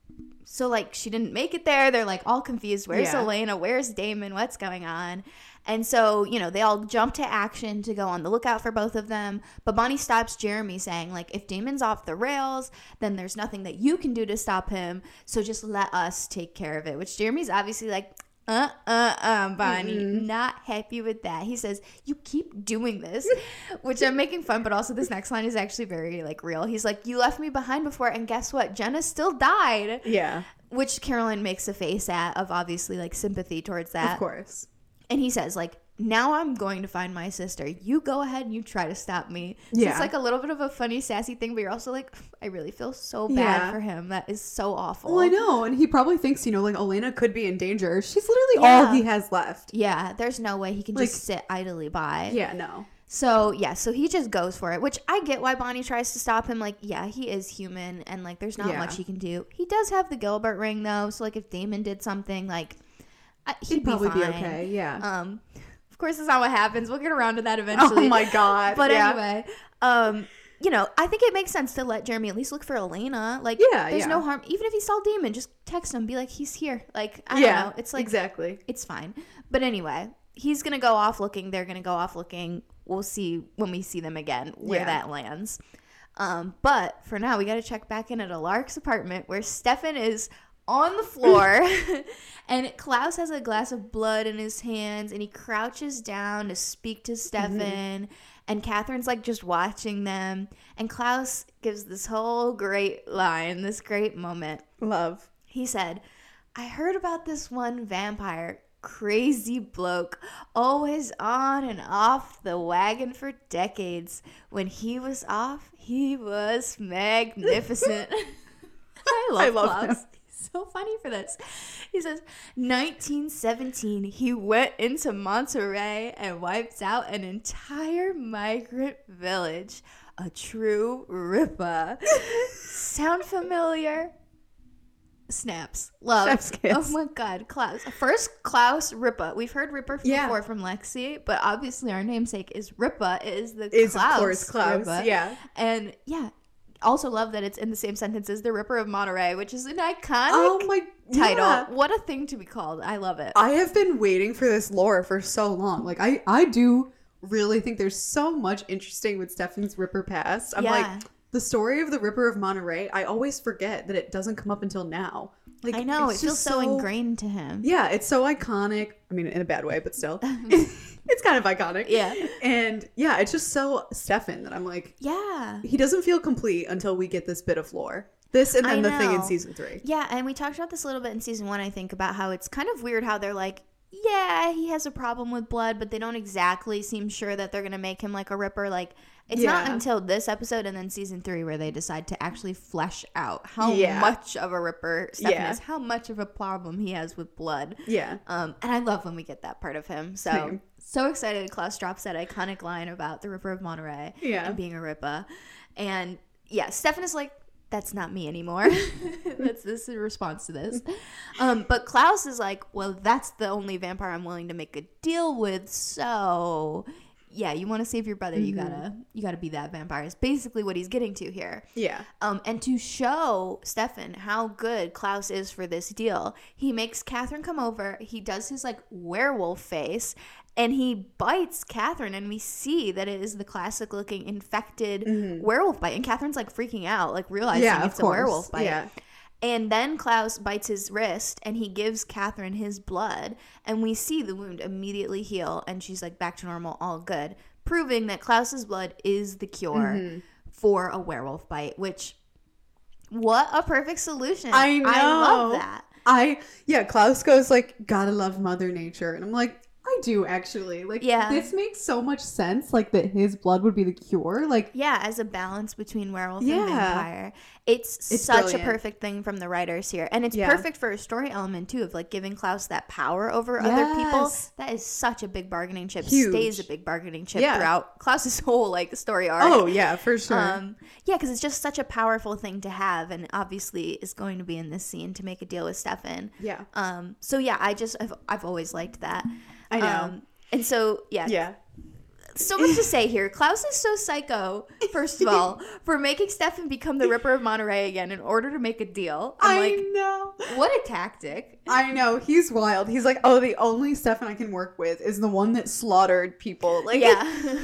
A: So, like, she didn't make it there. They're, like, all confused. Where's yeah. Elena? Where's Damon? What's going on? And so, you know, they all jump to action to go on the lookout for both of them. But Bonnie stops Jeremy saying, like, if Damon's off the rails, then there's nothing that you can do to stop him. So just let us take care of it. Which Jeremy's obviously like, uh, uh, uh, Bonnie, mm-hmm. not happy with that. He says, you keep doing this, which I'm making fun, but also this next line is actually very, like, real. He's like, you left me behind before, and guess what? Jenna still died.
B: Yeah.
A: Which Caroline makes a face at of obviously, like, sympathy towards that.
B: Of course.
A: And he says, like, now I'm going to find my sister. You go ahead and you try to stop me. So
B: yeah.
A: it's like a little bit of a funny, sassy thing, but you're also like, I really feel so bad
B: yeah.
A: for him. That is so awful.
B: Well, I know. And he probably thinks, you know, like, Elena could be in danger. She's literally yeah. all he has left.
A: Yeah. There's no way he can
B: like,
A: just sit idly by.
B: Yeah, no.
A: So, yeah. So he just goes for it, which I get why Bonnie tries to stop him. Like, yeah, he is human and, like, there's not
B: yeah.
A: much he can do. He does have the Gilbert ring, though. So, like, if Damon did something, like, he'd,
B: he'd probably
A: be,
B: be okay. Yeah.
A: Um, Of course, that's not what happens. We'll get around to that eventually.
B: Oh, my God.
A: But
B: yeah.
A: anyway, um, you know, I think it makes sense to let Jeremy at least look for Elena. Like,
B: yeah,
A: there's
B: yeah.
A: no harm. Even if he saw Damon, just text him. Be like, he's here. Like, I
B: yeah,
A: don't know. It's like,
B: exactly.
A: It's fine. But anyway, he's going to go off looking. They're going to go off looking. We'll see when we see them again where
B: yeah.
A: that lands. Um, but for now, we got to check back in at Alaric's apartment where Stefan is on the floor and Klaus has a glass of blood in his hands and he crouches down to speak to Stefan mm-hmm. and Catherine's like just watching them and Klaus gives this whole great line, this great moment.
B: Love.
A: He said, I heard about this one vampire, crazy bloke, always on and off the wagon for decades. When he was off, he was magnificent. I love, I love Klaus. Him. so funny for this. He says, nineteen seventeen, he went into Monterey and wiped out an entire migrant village. A true ripper. Sound familiar? Snaps. Love.
B: Chef's kiss.
A: Oh my God. Klaus. First, Klaus Rippa. We've heard Ripper from
B: Yeah.
A: before from Lexi, but obviously our namesake is Rippa. It is the
B: Is
A: Klaus.
B: of course Klaus.
A: Rippa.
B: Yeah.
A: And yeah, also love that it's in the same sentence as the Ripper of Monterey, which is an iconic
B: Oh my
A: title.
B: yeah.
A: What a thing to be called. I love it.
B: I have been waiting for this lore for so long. Like I, I do really think there's so much interesting with Stefan's Ripper past. I'm
A: Yeah.
B: like, the story of the Ripper of Monterey, I always forget that it doesn't come up until now. Like
A: I know. It
B: it's
A: feels
B: just
A: so ingrained to him.
B: Yeah, it's so iconic. I mean, in a bad way, but still. It's kind of iconic.
A: Yeah.
B: And yeah, it's just so Stefan that I'm like,
A: Yeah.
B: he doesn't feel complete until we get this bit of lore. This and then
A: I
B: the thing in
A: know.
B: season three.
A: Yeah, and we talked about this a little bit in season one, I think, about how it's kind of weird how they're like, yeah, he has a problem with blood, but they don't exactly seem sure that they're going to make him like a Ripper. Like, it's not
B: Yeah.
A: until this episode and then season three where they decide to actually flesh out how
B: Yeah.
A: much of a Ripper Stefan
B: Yeah.
A: is, how much of a problem he has with blood.
B: Yeah.
A: Um, and I love when we get that part of him. So,
B: Same.
A: so excited Klaus drops that iconic line about the Ripper of Monterey
B: Yeah.
A: and being a Ripper. And yeah, Stefan is like, that's not me anymore. that's this is a response to this. Um, but Klaus is like, well, that's the only vampire I'm willing to make a deal with. So yeah, you want to save your brother, mm-hmm. you gotta you gotta be that vampire. Is basically what he's getting to here.
B: Yeah.
A: Um, and to show Stefan how good Klaus is for this deal, he makes Catherine come over. He does his like werewolf face, and he bites Catherine, and we see that it is the classic looking infected mm-hmm. werewolf bite. And Catherine's like freaking out, like realizing
B: yeah,
A: it's
B: of course.
A: a werewolf bite.
B: Yeah.
A: And then Klaus bites his wrist, and he gives Catherine his blood, and we see the wound immediately heal, and she's like back to normal, all good, proving that Klaus's blood is the cure mm-hmm. for a werewolf bite. Which, what a perfect solution!
B: I know.
A: I love that.
B: I yeah. Klaus goes like, gotta love Mother Nature, and I'm like, I do actually. Like,
A: yeah.
B: this makes so much sense. Like that his blood would be the cure. Like,
A: yeah, as a balance between werewolf
B: yeah.
A: and vampire. It's, it's such brilliant. A perfect thing from the writers here, and it's yeah. perfect for a story element too of like giving Klaus that power over yes. other people. That is such a big bargaining chip. Huge. Stays a big bargaining chip yeah. throughout Klaus's whole like story arc.
B: Oh yeah, for sure.
A: Um, yeah, because it's just such a powerful thing to have, and obviously is going to be in this scene to make a deal with Stefan.
B: Yeah.
A: Um. So yeah, I just I've, I've always liked that.
B: I know.
A: Um, and so yeah.
B: Yeah.
A: So much to say here. Klaus is so psycho, first of all, for making Stefan become the Ripper of Monterey again in order to make a deal. I'm
B: I
A: like,
B: know.
A: What a tactic.
B: I know. He's wild. He's like, oh, the only Stefan I can work with is the one that slaughtered people. Like,
A: yeah.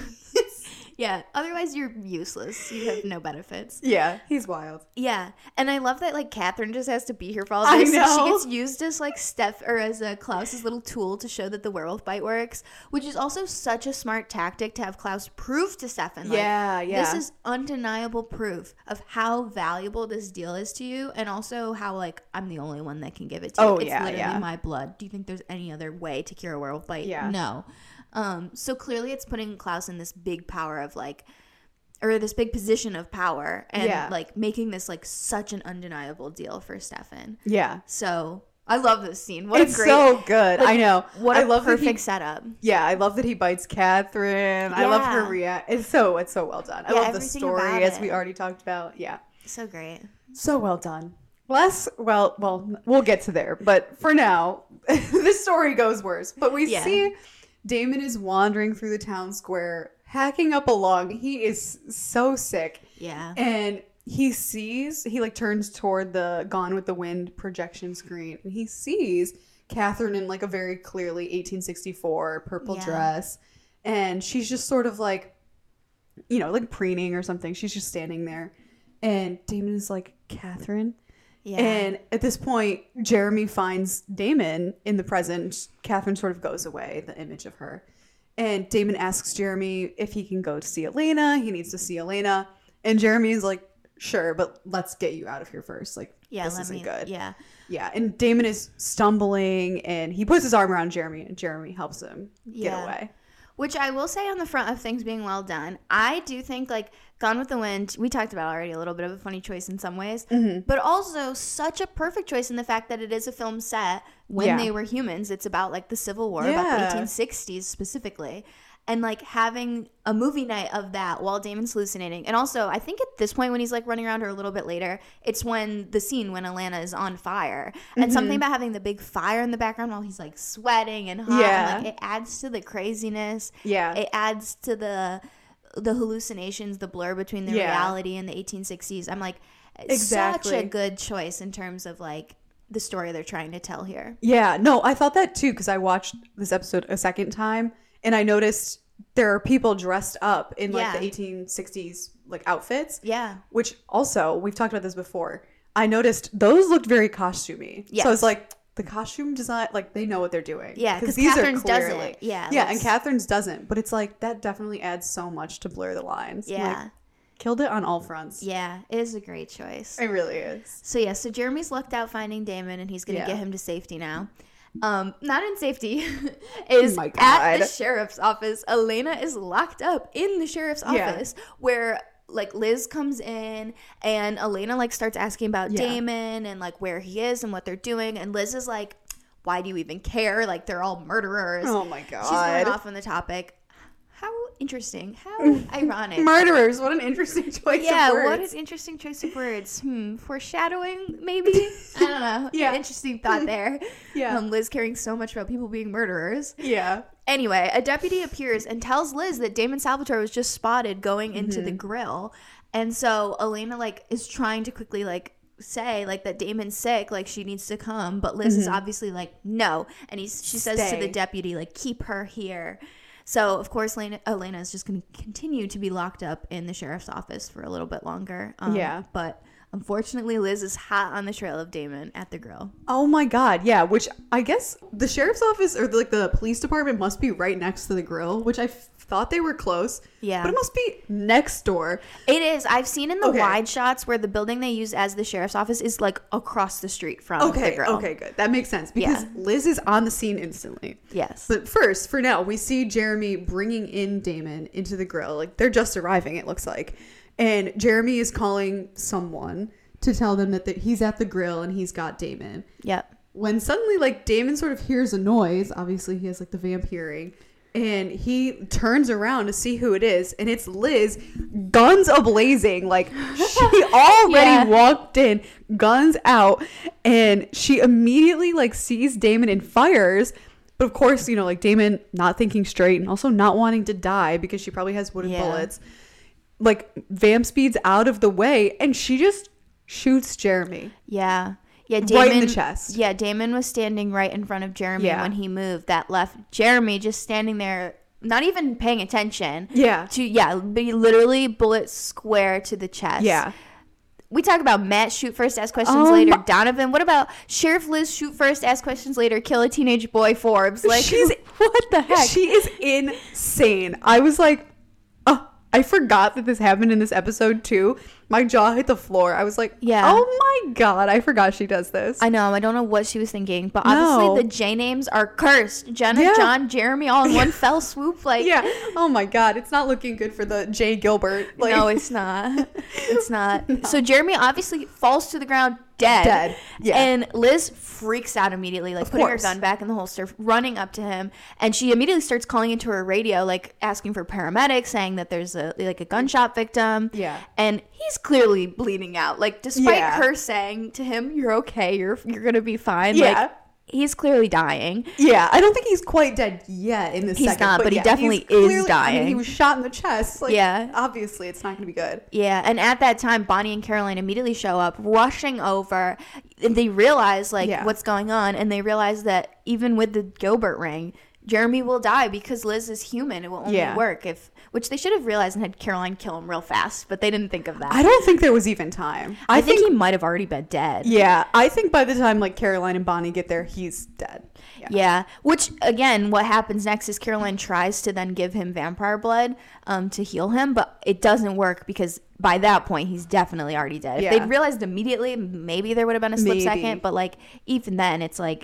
A: Yeah, otherwise you're useless. You have no benefits.
B: Yeah, he's wild.
A: Yeah, and I love that like Catherine just has to be here for all
B: I
A: this.
B: know.
A: She gets used as like Steph or as a Klaus's little tool to show that the werewolf bite works, which is also such a smart tactic to have Klaus prove to Stefan. Like,
B: yeah, yeah.
A: This is undeniable proof of how valuable this deal is to you, and also how like I'm the only one that can give it to you.
B: Oh,
A: it's
B: yeah,
A: literally
B: yeah.
A: my blood. Do you think there's any other way to cure a werewolf bite?
B: Yeah.
A: No. Um, so clearly it's putting Klaus in this big power of like, or this big position of power and
B: yeah.
A: like making this like such an undeniable deal for Stefan.
B: Yeah.
A: So I love this scene. What
B: it's
A: a great,
B: so good.
A: like,
B: I know.
A: What
B: I
A: a
B: love
A: perfect
B: that he,
A: setup.
B: Yeah, I love that he bites Catherine. I love her
A: Yeah.
B: react. It's so it's so well done. I
A: Yeah,
B: love the
A: everything
B: story
A: about
B: as
A: it.
B: we already talked about. Yeah.
A: So great.
B: So well done. Less well, well, we'll get to there, but for now, the story goes worse. But we
A: Yeah.
B: see Damon is wandering through the town square, hacking up a log. He is so sick.
A: Yeah.
B: And he sees, he like turns toward the Gone with the Wind projection screen, and he sees Catherine in like a very clearly eighteen sixty-four purple
A: Yeah.
B: dress. And she's just sort of like, you know, like preening or something. She's just standing there. And Damon is like, Catherine?
A: Yeah.
B: And at this point, Jeremy finds Damon in the present. Catherine sort of goes away, the image of her. And Damon asks Jeremy if he can go to see Elena. He needs to see Elena. And Jeremy is like, sure, but let's get you out of here first. Like,
A: yeah,
B: this
A: let
B: isn't
A: me,
B: good.
A: Yeah.
B: Yeah. And Damon is stumbling, and he puts his arm around Jeremy, and Jeremy helps him get
A: Yeah.
B: away.
A: Which I will say on the front of things being well done, I do think, like, Gone with the Wind, we talked about already, a little bit of a funny choice in some ways, mm-hmm. but also such a perfect choice in the fact that it is a film set when yeah. they were humans. It's about, like, the Civil War, yeah. about the eighteen sixties specifically. And, like, having a movie night of that while Damon's hallucinating. And also, I think at this point when he's, like, running around or a little bit later, it's when the scene when Alana is on fire. And mm-hmm. something about having the big fire in the background while he's, like, sweating and hot. Yeah. And, like, it adds to the craziness.
B: Yeah.
A: It adds to the the hallucinations, the blur between the yeah. reality and the eighteen sixties. I'm like, exactly. Such a good choice in terms of, like, the story they're trying to tell here.
B: Yeah. No, I thought that, too, because I watched this episode a second time. And I noticed there are people dressed up in, like, yeah. the eighteen sixties, like, outfits.
A: Yeah.
B: Which also, we've talked about this before. I noticed those looked very costumey. Yes. So I was like, the costume design, like, they know what they're doing.
A: Yeah, because Catherine's doesn't. Yeah.
B: Yeah, and Catherine's doesn't. But it's like, that definitely adds so much to blur the lines.
A: Yeah.
B: Like, killed it on all fronts.
A: Yeah, it is a great choice.
B: It really is.
A: So, yeah, so Jeremy's lucked out finding Damon, and he's going to yeah. get him to safety now. Um, not in safety, is oh at the sheriff's office. Elena is locked up in the sheriff's office yeah. where, like, Liz comes in and Elena, like, starts asking about yeah. Damon and, like, where he is and what they're doing. And Liz is like, why do you even care? Like, they're all murderers.
B: Oh, my God.
A: She's going off on the topic. How interesting. How ironic.
B: Murderers. What an interesting choice
A: yeah,
B: of words.
A: Yeah, what an interesting choice of words. Hmm. Foreshadowing, maybe? I don't know.
B: Yeah.
A: Interesting thought there.
B: Yeah.
A: Um, Liz caring so much about people being murderers.
B: Yeah.
A: Anyway, a deputy appears and tells Liz that Damon Salvatore was just spotted going into mm-hmm. the grill. And so Elena, like, is trying to quickly, like, say, like, that Damon's sick, like, she needs to come. But Liz mm-hmm. is obviously like, no. And he's, she says
B: Stay.
A: to the deputy, like, keep her here. So, of course, Elena, Elena is just going to continue to be locked up in the sheriff's office for a little bit longer. Um,
B: yeah.
A: But unfortunately, Liz is hot on the trail of Damon at the grill.
B: Oh, my God. Yeah, which I guess the sheriff's office or, like, the police department must be right next to the grill, which I f- thought they were close.
A: Yeah.
B: But it must be next door.
A: It is. I've seen in the
B: okay.
A: wide shots where the building they use as the sheriff's office is, like, across the street from
B: okay,
A: the grill.
B: Okay, good. That makes sense because
A: yeah.
B: Liz is on the scene instantly.
A: Yes.
B: But first, for now, we see Jeremy bringing in Damon into the grill. Like, they're just arriving, it looks like. And Jeremy is calling someone to tell them that the, he's at the grill and he's got Damon.
A: Yep.
B: When suddenly, like, Damon sort of hears a noise. Obviously, he has, like, the vamp hearing. And he turns around to see who it is. And it's Liz, guns a-blazing. Like, she already yeah. walked in, guns out. And she immediately, like, sees Damon and fires. But, of course, you know, like, Damon not thinking straight and also not wanting to die because she probably has wooden yeah. bullets. Like, vamp speeds out of the way. And she just shoots Jeremy.
A: Yeah. Yeah, Damon,
B: right in the chest.
A: Yeah, Damon was standing right in front of Jeremy
B: yeah.
A: when he moved. That left Jeremy just standing there, not even paying attention.
B: Yeah.
A: To yeah, be literally bullet square to the chest.
B: Yeah.
A: We talk about Matt shoot first, ask questions
B: um,
A: later. Donovan, what about Sheriff Liz shoot first, ask questions later, kill a teenage boy Forbes? Like,
B: she's
A: what the heck?
B: She is insane. I was like, oh, I forgot that this happened in this episode too. My jaw hit the floor. I was like,
A: yeah.
B: Oh my God, I forgot she does this.
A: I know. I don't know what she was thinking. But obviously
B: no.
A: the J names are cursed. Jenna, yeah. John, Jeremy, all in one fell swoop. Like,
B: yeah. Oh my God. It's not looking good for the J Gilbert.
A: Like, no, it's not. It's not. No. So Jeremy obviously falls to the ground dead.
B: Dead. Yeah.
A: And Liz freaks out immediately, like
B: of
A: putting
B: course.
A: her gun back in the holster, running up to him. And she immediately starts calling into her radio, like asking for paramedics, saying that there's a like a gunshot victim.
B: Yeah.
A: And he's clearly bleeding out. Like, despite
B: yeah.
A: her saying to him, you're okay, you're you're gonna be fine.
B: Yeah.
A: Like, he's clearly dying.
B: Yeah, I don't think he's quite dead yet in this
A: he's
B: second.
A: not, but,
B: but
A: he
B: yeah,
A: definitely
B: clearly,
A: is dying.
B: I mean, he was shot in the chest. Like,
A: yeah.
B: Obviously, it's not going to be good.
A: Yeah, and at that time, Bonnie and Caroline immediately show up, rushing over. And they realize, like,
B: yeah.
A: what's going on. And they realize that even with the Gilbert ring, Jeremy will die because Liz is human. It will only
B: yeah.
A: work if... Which they should have realized and had Caroline kill him real fast, but they didn't think of that.
B: I don't think there was even time.
A: I, I think, think he might have already been dead.
B: Yeah, I think by the time like Caroline and Bonnie get there, he's dead.
A: Yeah. yeah. Which, again, what happens next is Caroline tries to then give him vampire blood um, to heal him, but it doesn't work because by that point, he's definitely already dead.
B: Yeah.
A: If they'd realized immediately, maybe there would have been a split
B: maybe.
A: second, but like even then, it's like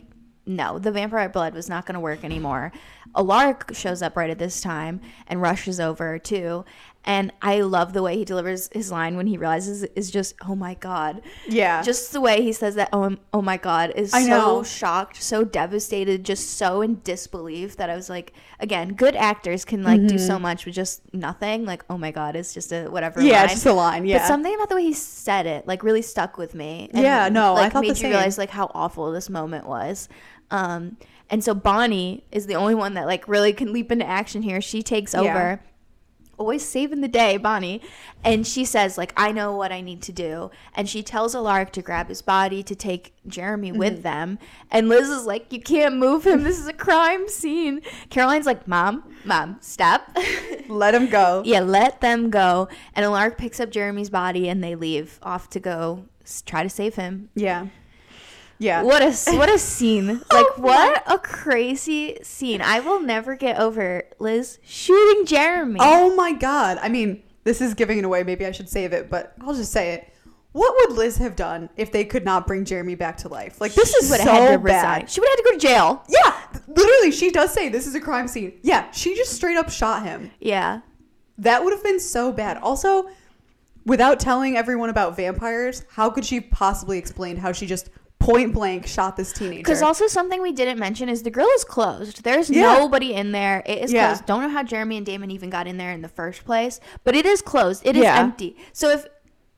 A: no, the vampire blood was not going to work anymore. Alaric shows up right at this time and rushes over too. And I love the way he delivers his line when he realizes is just, oh my God.
B: Yeah.
A: Just the way he says that, oh, oh my God, is
B: I
A: so
B: know.
A: shocked, so devastated, just so in disbelief that I was like, again, good actors can like
B: Mm-hmm.
A: do so much with just nothing. Like, oh my God, it's just a whatever
B: Yeah,
A: line.
B: it's just a line. Yeah.
A: But something about the way he said it, like, really stuck with me. And,
B: Yeah, no, I
A: like,
B: thought the
A: made you
B: same.
A: realize like how awful this moment was. Um, and so Bonnie is the only one that like really can leap into action here. She takes
B: Yeah.
A: over. Always saving the day, Bonnie. And she says, like, I know what I need to do. And she tells Alaric to grab his body to take Jeremy
B: Mm-hmm.
A: with them. And Liz is like, you can't move him. This is a crime scene. Caroline's like, Mom, Mom, stop.
B: Let him go.
A: Yeah, let them go. And Alaric picks up Jeremy's body and they leave off to go s- try to save him.
B: Yeah. Yeah.
A: What a what a scene! Like
B: Oh
A: what a crazy scene! I will never get over Liz shooting Jeremy.
B: Oh my God. I mean, this is giving it away. Maybe I should save it, but I'll just say it. What would Liz have done if they could not bring Jeremy back to life? Like, this
A: She
B: is
A: would've
B: so
A: had to
B: bad.
A: resign. She would have had to go to jail.
B: Yeah. Literally, she does say this is a crime scene. Yeah. She just straight up shot him.
A: Yeah,
B: That would have been so bad. Also, without telling everyone about vampires, how could she possibly explain how she just point blank shot this teenager?
A: because also something we didn't mention is the grill is closed. There's
B: Yeah.
A: nobody in there. It is
B: Yeah.
A: closed. Don't know how Jeremy and Damon even got in there in the first place, but it is closed. It is
B: Yeah.
A: empty. So if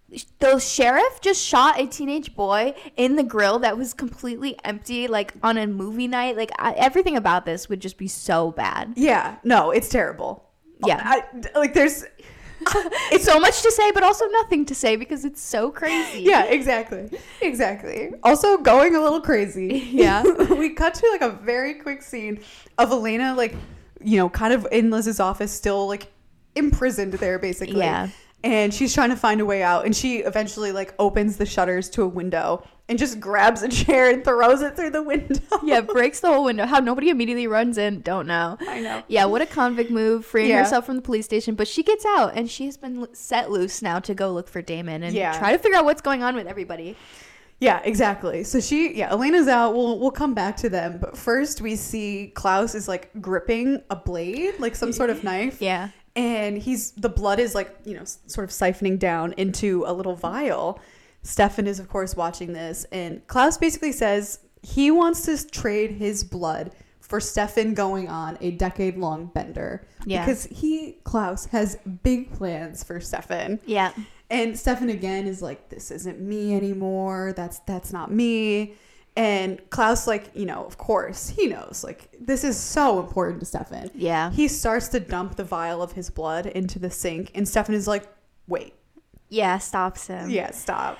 A: the sheriff just shot a teenage boy in the grill that was completely empty, like on a movie night, like I, everything about this would just be so bad.
B: Yeah. No, it's terrible.
A: Yeah.
B: I, like, there's...
A: It's so much to say, but also nothing to say because it's so crazy.
B: Yeah, exactly. Exactly. Also, going a little crazy.
A: Yeah.
B: We cut to like a very quick scene of Elena, like, you know, kind of in Liz's office, still like imprisoned there, basically.
A: Yeah.
B: And she's trying to find a way out. And she eventually like opens the shutters to a window and just grabs a chair and throws it through the window.
A: Yeah, breaks the whole window. How nobody immediately runs in, don't know.
B: I know.
A: Yeah, what a convict move, freeing
B: Yeah.
A: herself from the police station. But she gets out, and she has been set loose now to go look for Damon and
B: Yeah.
A: try to figure out what's going on with everybody.
B: Yeah, exactly. So she, yeah, Elena's out. We'll we'll come back to them, but first we see Klaus is like gripping a blade, like some sort of knife.
A: Yeah.
B: And he's the blood is like, you know, s- sort of siphoning down into a little vial. Stefan is of course watching this, and Klaus basically says he wants to trade his blood for Stefan going on a decade-long bender.
A: Yeah.
B: Because he, Klaus, has big plans for Stefan.
A: Yeah.
B: And Stefan again is like, this isn't me anymore. That's that's not me. And Klaus, like, you know, of course, he knows, like, this is so important to Stefan.
A: Yeah.
B: He starts to dump the vial of his blood into the sink, and Stefan is like, wait.
A: Yeah, stops him.
B: Yeah, stop.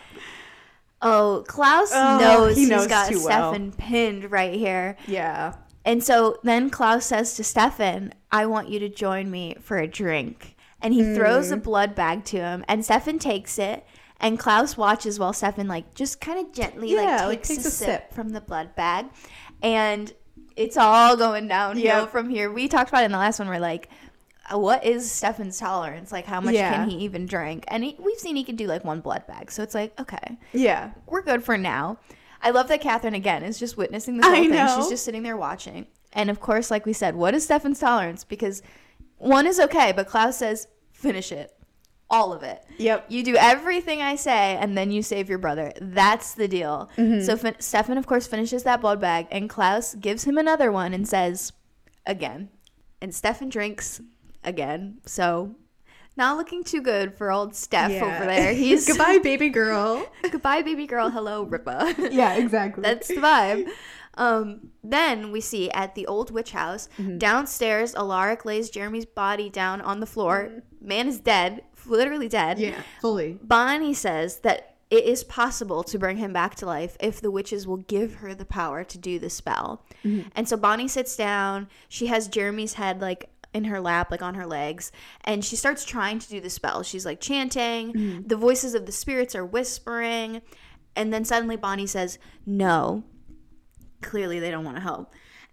A: Oh, Klaus
B: Oh,
A: knows
B: he
A: he's
B: knows
A: got
B: too well.
A: Stefan pinned right here.
B: Yeah.
A: And so then Klaus says to Stefan, I want you to join me for a drink. And he throws a
B: Mm.
A: blood bag to him, and Stefan takes it. And Klaus watches while Stefan, like, just kind of gently,
B: Yeah,
A: like,
B: like,
A: takes,
B: takes
A: a,
B: a
A: sip,
B: sip.
A: from the blood bag. And it's all going downhill
B: Yep.
A: from here. We talked about it in the last one. We're like, uh, what is Stefan's tolerance? Like, how much
B: Yeah.
A: can he even drink? And he, we've seen he can do, like, one blood bag. So it's like, okay,
B: Yeah.
A: we're good for now. I love that Catherine, again, is just witnessing this
B: I
A: whole thing.
B: know.
A: She's just sitting there watching. And, of course, like we said, what is Stefan's tolerance? Because one is okay, but Klaus says, finish it. All of it.
B: Yep.
A: You do everything I say, and then you save your brother. That's the deal.
B: Mm-hmm.
A: So fin- Stefan, of course, finishes that blood bag, and Klaus gives him another one and says, again. And Stefan drinks again. So not looking too good for old Steph
B: Yeah.
A: over there. He's
B: Goodbye, baby girl.
A: goodbye, baby girl. Hello, Ripa.
B: Yeah, exactly.
A: That's the vibe. Um, then we see at the old witch house,
B: Mm-hmm.
A: downstairs, Alaric lays Jeremy's body down on the floor. Man is dead, literally dead.
B: yeah, fully.
A: Bonnie says that it is possible to bring him back to life if the witches will give her the power to do the spell.
B: Mm-hmm.
A: And so Bonnie sits down. She has Jeremy's head like in her lap, like on her legs, and she starts trying to do the spell. She's like chanting.
B: Mm-hmm.
A: The voices of the spirits are whispering. And then suddenly Bonnie says, no. Clearly they don't want to help.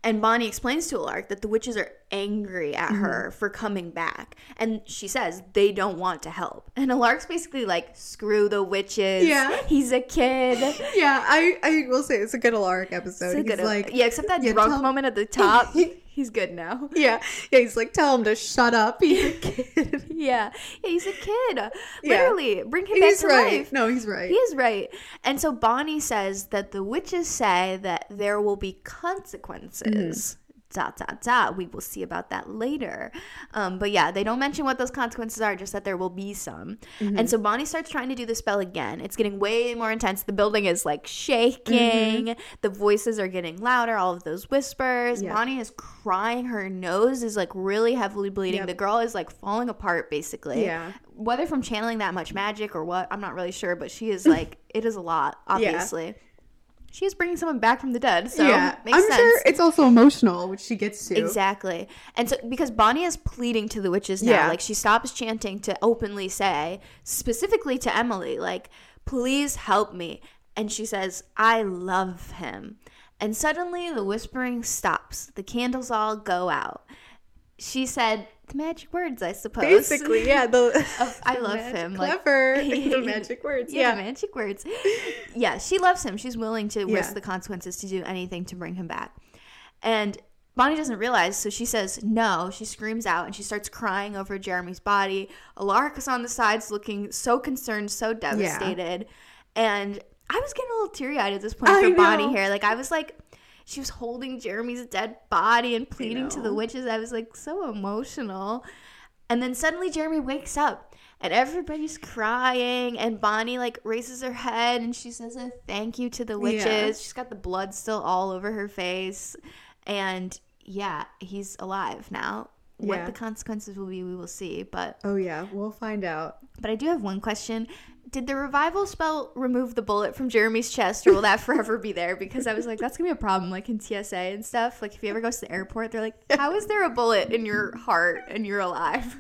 A: And Bonnie explains to Alaric that the witches are angry at
B: Mm-hmm.
A: her for coming back. And she says they don't want to help. And Alaric's basically like, screw the witches.
B: Yeah.
A: He's a kid.
B: Yeah, I, I will say it's a good Alaric episode.
A: It's a
B: He's
A: good-
B: like,
A: yeah, except that
B: yeah,
A: drunk
B: tell-
A: moment at the top. He's good now.
B: yeah, yeah, he's like, tell him to shut up. He's a kid.
A: Yeah. Yeah, he's a kid.
B: Yeah.
A: Literally. Bring him
B: He's
A: back to
B: right.
A: life.
B: No, he's right.
A: He is right. And so Bonnie says that the witches say that there will be consequences. Dot, dot, dot. We will see about that later. Um, but yeah, they don't mention what those consequences are, just that there will be some.
B: Mm-hmm.
A: And so Bonnie starts trying to do the spell again. It's getting way more intense. The building is like shaking.
B: Mm-hmm.
A: The voices are getting louder. All of those whispers.
B: Yeah.
A: Bonnie is crying. Her nose is like really heavily bleeding.
B: Yep.
A: The girl is like falling apart basically.
B: Yeah.
A: Whether from channeling that much magic or what, I'm not really sure, but she is like, it is a lot, obviously. Yeah. She is bringing someone back from the dead, so
B: yeah,
A: makes
B: I'm
A: sense.
B: sure it's also emotional, which she gets to.
A: Exactly. And so, because Bonnie is pleading to the witches now,
B: Yeah.
A: like she stops chanting to openly say, specifically to Emily, like, please help me. And she says, I love him. And suddenly the whispering stops. The candles all go out. She said the magic words, I suppose.
B: Basically, yeah. The
A: Of, I love
B: magic-
A: him. Like,
B: Clever. The magic words.
A: yeah,
B: Yeah.
A: the magic words. Yeah, she loves him. She's willing to risk
B: Yeah.
A: the consequences to do anything to bring him back. And Bonnie doesn't realize, so she says no. She screams out and she starts crying over Jeremy's body. Alaric is on the sides looking so concerned, so devastated. And I was getting a little teary-eyed at this point
B: I
A: for
B: know.
A: Bonnie here. Like, I was like, she was holding Jeremy's dead body and pleading to the
B: know.
A: witches. I was like so emotional. And then suddenly Jeremy wakes up and everybody's crying and Bonnie like raises her head and she says a thank you to the witches.
B: Yeah.
A: She's got the blood still all over her face. And yeah, he's alive now. What
B: Yeah.
A: the consequences will be, we will see. But
B: Oh yeah, we'll find out.
A: but I do have one question. Did the revival spell remove the bullet from Jeremy's chest, or will that forever be there? Because I was like, that's gonna be a problem, like in T S A and stuff. Like if you ever go to the airport, they're like, how is there a bullet in your heart and you're alive?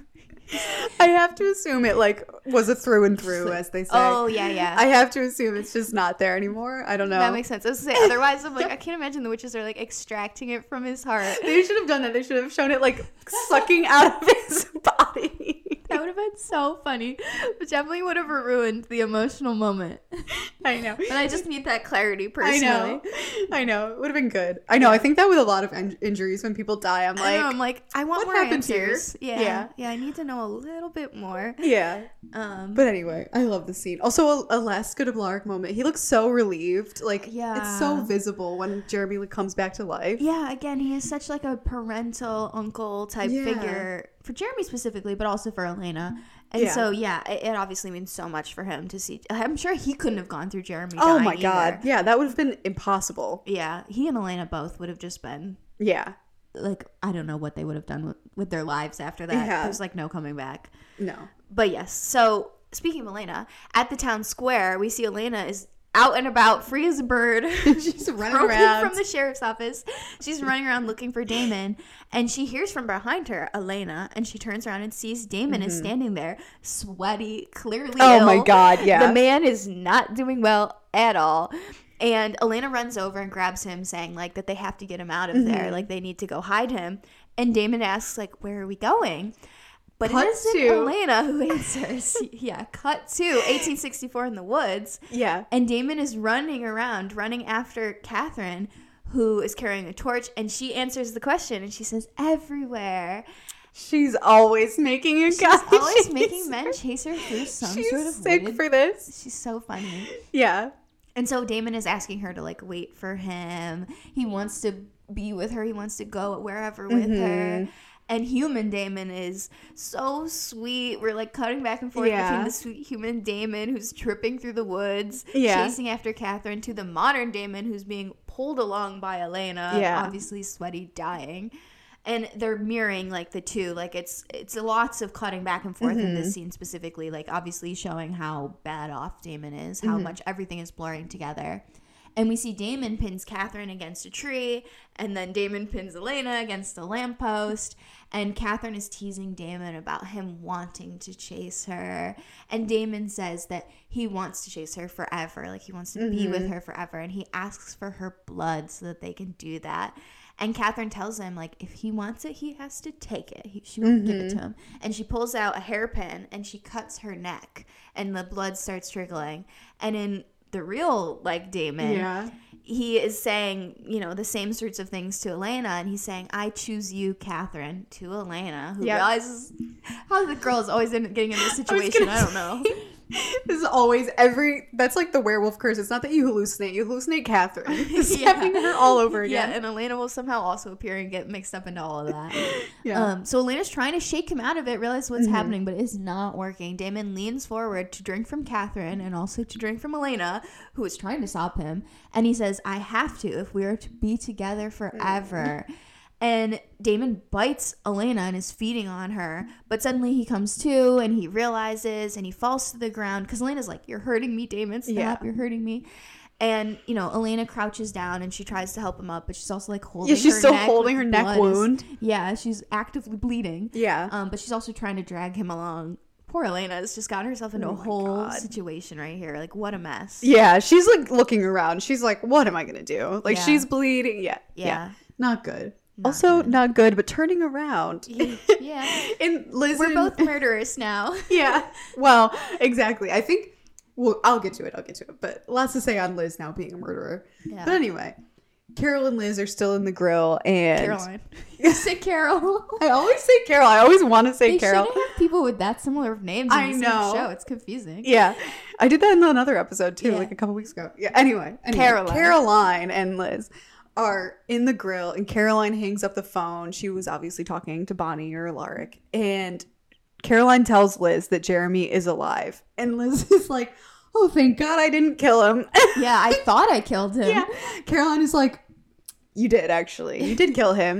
B: I have to assume it like was a through and through, as they say.
A: Oh yeah, yeah.
B: I have to assume it's just not there anymore. I don't know.
A: That makes sense. I was gonna say, otherwise, I'm like, I can't imagine the witches are like extracting it from his heart.
B: They should have done that. They should have shown it like sucking out of his body.
A: That would have been so funny, but definitely would have ruined the emotional moment.
B: I know.
A: But I just need that clarity
B: I
A: personally.
B: know. I know. It would have been good. I know. I think that with a lot of in- injuries, when people die, I'm
A: I
B: like,
A: know, I'm like, I want
B: what
A: more
B: happened here?
A: answers. Yeah,
B: Yeah.
A: yeah, I need to know a little bit more.
B: yeah.
A: Um,
B: But anyway, I love the scene. Also, a, a last good Alaric moment. He looks so relieved. Like,
A: Yeah.
B: it's so visible when Jeremy like, comes back to life.
A: yeah, again, he is such like a parental uncle type
B: Yeah.
A: figure for Jeremy specifically, but also for Elena. And
B: Yeah.
A: so, yeah, it, it obviously means so much for him to see. I'm sure he couldn't have gone through Jeremy.
B: Oh
A: dying
B: my god.
A: either.
B: Yeah, that would have been impossible.
A: Yeah, he and Elena both would have just been
B: Yeah.
A: like, I don't know what they would have done with, with their lives after that.
B: Yeah.
A: There's like no coming back.
B: No.
A: But yes, so speaking of Elena, at the town square, we see Elena is out and about, free as a bird.
B: She's running
A: broken
B: around.
A: from the sheriff's office. She's running around looking for Damon, and she hears from behind her Elena, and she turns around and sees Damon is standing there, sweaty, clearly
B: Mm-hmm. Oh
A: ill.
B: my god, yeah.
A: The man is not doing well at all. And Elena runs over and grabs him, saying like that they have to get him out of
B: Mm-hmm.
A: there, like they need to go hide him. And Damon asks like, "Where are we going?" But
B: Cut
A: it isn't
B: to-
A: Elena who answers. Yeah, cut to eighteen sixty-four in the woods.
B: Yeah.
A: And Damon is running around, running after Catherine, who is carrying a torch, and she answers the question, and she says, "Everywhere."
B: She's always making a
A: She's
B: guy.
A: always
B: chase
A: making men
B: her.
A: chase her through some
B: She's
A: sort of
B: sick
A: wooded-
B: for this.
A: She's so funny.
B: Yeah.
A: And so Damon is asking her to like wait for him. He wants to be with her. He wants to go wherever with
B: Mm-hmm.
A: her. And human Damon is so sweet. We're like cutting back and forth
B: Yeah.
A: between the sweet human Damon who's tripping through the woods,
B: Yeah.
A: chasing after Catherine, to the modern Damon who's being pulled along by Elena,
B: Yeah.
A: obviously sweaty, dying. And they're mirroring like the two. Like it's it's lots of cutting back and forth in this scene specifically. Like obviously showing how bad off Damon is, how much everything is blurring together. And we see Damon pins Catherine against a tree, and then Damon pins Elena against a lamppost. And Catherine is teasing Damon about him wanting to chase her. And Damon says that he wants to chase her forever. Like he wants to be with her forever. And he asks for her blood so that they can do that. And Catherine tells him, like, if he wants it, he has to take it. He, she won't mm-hmm. give it to him. And she pulls out a hairpin and she cuts her neck. And the blood starts trickling. And in the real, like, Damon, yeah. he is saying, you know, the same sorts of things to Elena. And he's saying, I choose you, Catherine, to Elena, who yep. realizes how the girl is always in, getting in this situation. I, I don't know.
B: This is always every that's like the werewolf curse. It's not that you hallucinate, you hallucinate Catherine. It's yeah. happening to her all over again.
A: Yeah, and Elena will somehow also appear and get mixed up into all of that. yeah. Um, so Elena's trying to shake him out of it, realize what's mm-hmm. happening, but it's not working. Damon leans forward to drink from Catherine and also to drink from Elena, who is trying to stop him. And he says, I have to if we are to be together forever. Mm. And Damon bites Elena and is feeding on her. But suddenly he comes to and he realizes and he falls to the ground. Because Elena's like, you're hurting me, Damon. Stop. Yeah. You're hurting me. And, you know, Elena crouches down and she tries to help him up. But she's also like holding
B: yeah, she's
A: her
B: still
A: neck
B: holding her neck wound.
A: Is, yeah, she's actively bleeding.
B: Yeah.
A: Um, but she's also trying to drag him along. Poor Elena has just gotten herself into oh a whole God. situation right here. Like, what a mess.
B: Yeah, she's like looking around. She's like, what am I going to do? Like, yeah. she's bleeding. Yeah.
A: Yeah.
B: yeah. Not good.
A: Not
B: also
A: good.
B: not good, but turning around.
A: Yeah.
B: In Liz
A: We're
B: and,
A: both murderers now.
B: yeah. Well, exactly. I think, well, I'll get to it. I'll get to it. But lots to say on Liz now being a murderer. Yeah. But anyway, Carol and Liz are still in the grill and...
A: Caroline. You said Carol.
B: I always say Carol. I always want to say
A: they
B: Carol.
A: They shouldn't have people with that similar of names in
B: I
A: the
B: know.
A: same show. It's confusing.
B: Yeah. I did that in another episode too,
A: yeah.
B: like a couple weeks ago. Yeah. Anyway. anyway
A: Caroline.
B: Caroline and Liz are in the grill and Caroline hangs up the phone. She was obviously talking to Bonnie or Alaric. And Caroline tells Liz that Jeremy is alive. And Liz is like, oh, thank God I didn't kill him.
A: Yeah, I thought I killed him.
B: Yeah. Caroline is like, you did actually. You did kill him.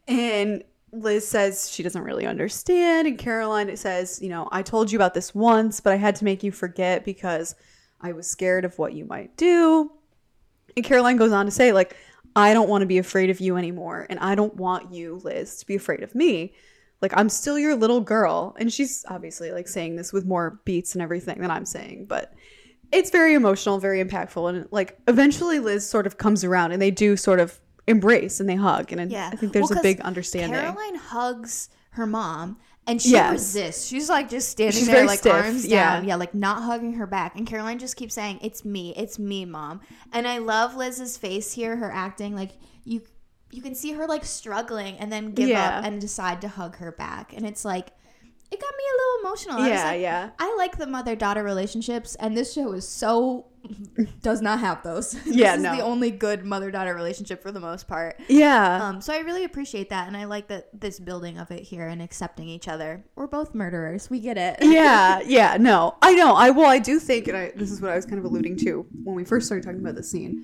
B: And Liz says she doesn't really understand. And Caroline says, you know, I told you about this once, but I had to make you forget because I was scared of what you might do. And Caroline goes on to say, like, I don't want to be afraid of you anymore. And I don't want you, Liz, to be afraid of me. Like, I'm still your little girl. And she's obviously, like, saying this with more beats and everything than I'm saying. But it's very emotional, very impactful. And, like, eventually Liz sort of comes around and they do sort of embrace and they hug. And
A: yeah.
B: I think there's
A: well,
B: a big understanding.
A: Caroline hugs her mom. And she
B: yes.
A: resists. She's like just standing
B: She's
A: there, like
B: stiff.
A: arms
B: yeah.
A: down. Yeah, like not hugging her back. And Caroline just keeps saying, it's me. It's me, Mom. And I love Liz's face here, her acting. Like you you can see her like struggling and then give
B: yeah.
A: up and decide to hug her back. And it's like, it got me a little emotional. I
B: Yeah,
A: was like,
B: yeah.
A: I like the mother-daughter relationships. And this show is so, does not have those.
B: Yeah,
A: This is
B: no.
A: the only good mother-daughter relationship for the most part.
B: Yeah.
A: Um, so I really appreciate that, and I like that this building of it here and accepting each other. We're both murderers. We get it.
B: yeah, yeah, no, I know. I well, I do think, and I, this is what I was kind of alluding to when we first started talking about the scene.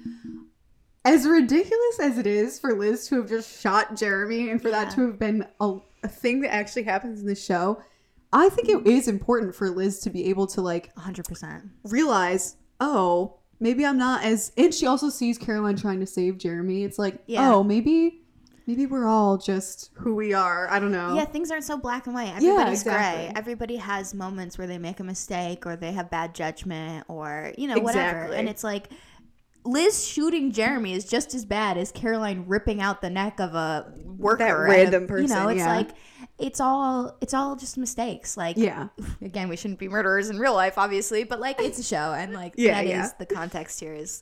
B: As ridiculous as it is for Liz to have just shot Jeremy, and for
A: Yeah.
B: that to have been a, a thing that actually happens in the show, I think it is important for Liz to be able to like
A: one hundred percent
B: realize, oh, maybe I'm not as. And she also sees Caroline trying to save Jeremy. It's like,
A: Yeah.
B: oh, maybe. Maybe we're all just who we are. I don't know.
A: Yeah, things aren't so black and white. Everybody's
B: exactly.
A: gray. Everybody has moments where they make a mistake or they have bad judgment or, you know, whatever.
B: Exactly.
A: And it's like, Liz shooting Jeremy is just as bad as Caroline ripping out the neck of a worker.
B: That
A: at
B: random
A: a-
B: person,
A: You know, it's
B: yeah.
A: like, it's all, it's all just mistakes. Like,
B: Yeah.
A: again, we shouldn't be murderers in real life, obviously, but like, it's a show. And like,
B: Yeah,
A: that
B: yeah.
A: is the context here is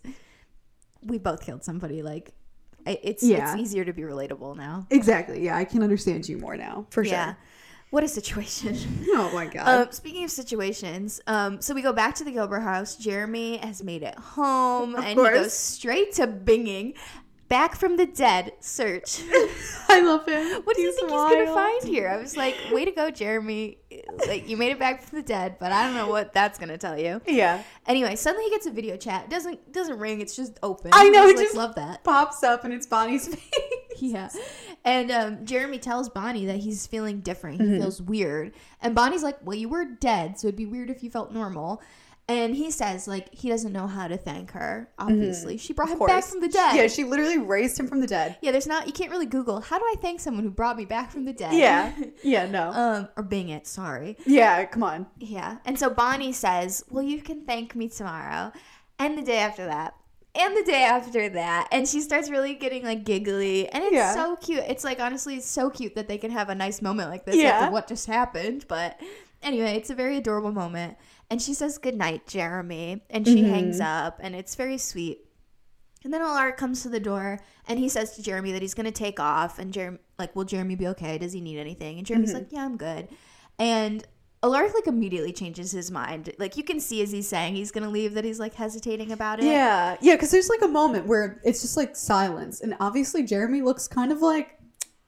A: we both killed somebody. Like, I- it's,
B: Yeah.
A: it's easier to be relatable now.
B: Exactly. Yeah, I can understand you more now. For
A: Yeah.
B: sure.
A: What a situation.
B: Oh my god.
A: Um, speaking of situations, um, so we go back to the Gilbert house. Jeremy has made it home,
B: Of
A: and
B: course.
A: he goes straight to binging. Back from the dead search.
B: I love him.
A: What do you
B: He's
A: think
B: wild.
A: he's gonna find here? I was like, way to go, Jeremy. Like, you made it back from the dead, but I don't know what that's gonna tell you.
B: Yeah.
A: Anyway, suddenly he gets a video chat. It doesn't doesn't ring. It's just open.
B: I know.
A: I
B: It
A: like,
B: just
A: love that.
B: pops up and it's Bonnie's face.
A: Yeah. And um, Jeremy tells Bonnie that he's feeling different. He
B: Mhm.
A: feels weird. And Bonnie's like, well, you were dead, so it'd be weird if you felt normal. And he says, like, he doesn't know how to thank her, obviously. She brought
B: Of
A: him back
B: course.
A: from the dead.
B: Yeah, she literally raised him from the dead.
A: Yeah, there's not, you can't really Google, how do I thank someone who brought me back from the dead?
B: Yeah. Yeah, no.
A: um, or Bing it, sorry.
B: Yeah, come on.
A: Yeah. And so Bonnie says, well, you can thank me tomorrow. And the day after that. and the day after that. And she starts really getting like giggly. And it's
B: Yeah.
A: so cute. It's like, honestly, it's so cute that they can have a nice moment like this
B: Yeah.
A: after what just happened. But anyway, it's a very adorable moment. And she says, "Goodnight, Jeremy." And she
B: Mhm.
A: hangs up. And it's very sweet. And then Alaric comes to the door, and he says to Jeremy that he's going to take off. And Jeremy, like, will Jeremy be okay? Does he need anything? And Jeremy's
B: Mhm.
A: like, yeah, I'm good. And Alaric, like, immediately changes his mind. Like, you can see as he's saying he's going to leave that he's, like, hesitating about it.
B: Yeah, yeah, because there's like a moment where it's just like silence, and obviously Jeremy looks kind of like,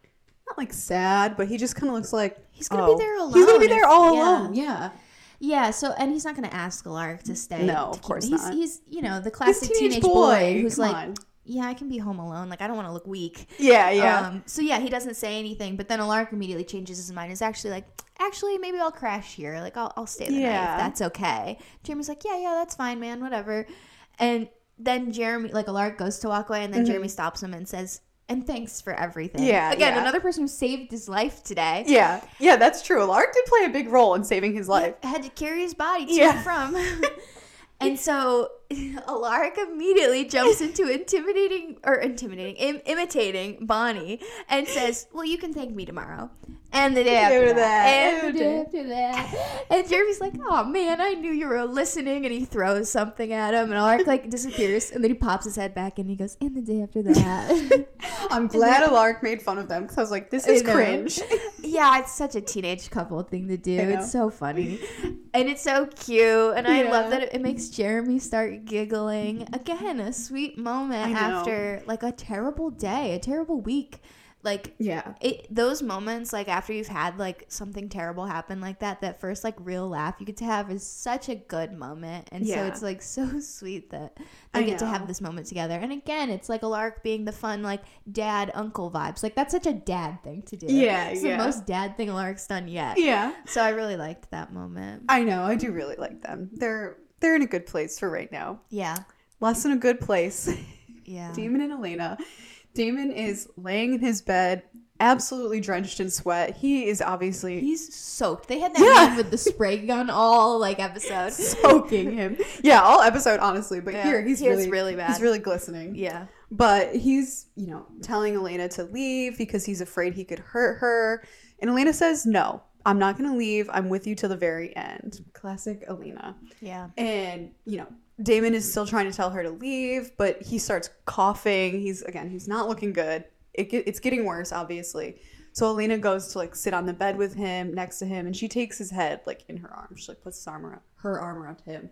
B: not like sad, but he just kind of looks like
A: He's going to
B: oh.
A: be there alone.
B: He's gonna be there
A: if-
B: all
A: yeah.
B: alone. Yeah,
A: Yeah, so, and he's not going to ask Alaric to stay.
B: No,
A: to
B: of
A: keep-
B: course
A: he's,
B: not.
A: He's, you know, the
B: He's
A: classic
B: teenage
A: teenage,
B: boy.
A: boy, who's
B: Come
A: like,
B: on.
A: yeah, I can be home alone. Like, I don't want to look weak.
B: Yeah, yeah.
A: Um, so, yeah, he doesn't say anything, but then Alaric immediately changes his mind. Is actually like, actually, maybe I'll crash here. Like, I'll, I'll stay the night
B: Yeah.
A: if that's okay. Jeremy's like, yeah, yeah, that's fine, man, whatever. And then Jeremy, like, Alaric goes to walk away, and then
B: Mhm.
A: Jeremy stops him and says, and thanks for everything.
B: Yeah,
A: Again,
B: yeah.
A: another person who saved his life today.
B: Yeah, yeah, that's true. Alaric did play a big role in saving his life.
A: Had to carry his body to
B: Yeah.
A: and from. And so Alaric immediately jumps into intimidating or intimidating, Im- imitating Bonnie and says, well, you can thank me tomorrow. And the day after
B: After
A: that.
B: that.
A: And the day after that. And Jeremy's like, oh man, I knew you were listening. And he throws something at him. And Alaric like disappears. And then he pops his head back and he goes, and the day after that.
B: I'm glad Alaric made fun of them because I was like, this is
A: I know.
B: cringe.
A: Yeah, it's such a teenage couple thing to do.
B: I know.
A: It's so funny. And it's so cute. And I
B: Yeah.
A: love that it, it makes Jeremy start giggling. Again, a sweet moment
B: I know.
A: after like a terrible day, a terrible week. Like
B: Yeah.
A: it those moments like after you've had like something terrible happen like that, that first like real laugh you get to have is such a good moment. And so
B: Yeah.
A: it's like so sweet that they
B: I
A: get to
B: know.
A: have this moment together. And again, it's like Alaric being the fun like dad uncle vibes. Like that's such a dad thing to do.
B: Yeah,
A: It's
B: yeah.
A: the most dad thing Alaric's done yet.
B: Yeah.
A: So I really liked that moment.
B: I know. I do really like them. They're they're in a good place for right now.
A: Yeah.
B: Less than a good place.
A: Yeah.
B: Damon and Elena. Damon is laying in his bed, absolutely drenched in sweat. He is obviously
A: He's soaked. They had that
B: Yeah.
A: man with the spray gun all like episode.
B: soaking him. Yeah, all episode, honestly. But
A: Yeah.
B: here, he's
A: Here it's
B: really,
A: really bad.
B: He's really glistening.
A: Yeah.
B: But he's, you know, telling Elena to leave because he's afraid he could hurt her. And Elena says, no, I'm not going to leave. I'm with you till the very end. Classic Elena.
A: Yeah.
B: And, you know, Damon is still trying to tell her to leave, but he starts coughing. He's, again, he's not looking good. It, get- it's getting worse, obviously. So Elena goes to, like, sit on the bed with him, next to him, and she takes his head, like, in her arms. She, like, puts his arm around, her arm around him.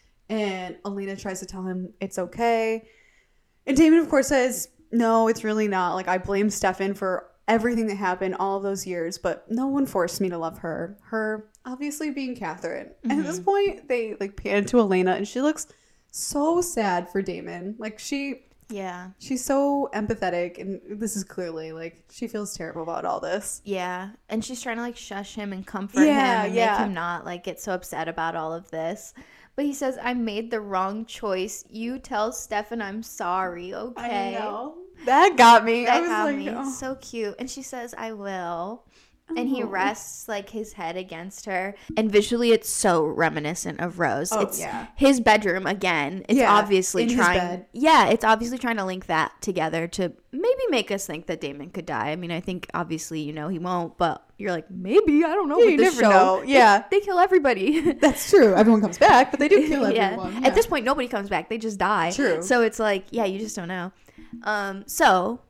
B: And Elena tries to tell him it's okay. And Damon, of course, says, no, it's really not. Like, I blame Stefan for everything that happened all of those years, but no one forced me to love her. Her obviously being Catherine. Mm-hmm. And at this point, they, like, pan to Elena, and she looks so sad for Damon. Like, she...
A: Yeah.
B: She's so empathetic, and this is clearly, like, she feels terrible about all this.
A: Yeah. And she's trying to like shush him and comfort
B: Yeah,
A: him and
B: yeah.
A: make him not like get so upset about all of this. But he says, I made the wrong choice. You tell Stefan I'm sorry, okay?
B: I know. That got me.
A: That
B: I was
A: got
B: like,
A: me.
B: oh.
A: So cute. And she says, I will. And he
B: Oh.
A: rests like his head against her. And visually it's so reminiscent of Rose.
B: Oh,
A: it's
B: yeah.
A: his bedroom again. It's
B: Yeah,
A: obviously
B: in his
A: trying
B: bed.
A: Yeah, it's obviously trying to link that together to maybe make us think that Damon could die. I mean, I think obviously you know he won't, but you're like, maybe, I don't know.
B: Yeah,
A: with
B: you
A: this
B: never
A: show.
B: know. Yeah.
A: They, they kill everybody.
B: That's true. Everyone comes back, but they do kill
A: Yeah.
B: everyone.
A: At this point, nobody comes back. They just die.
B: True.
A: So it's like, yeah, you just don't know. Um, so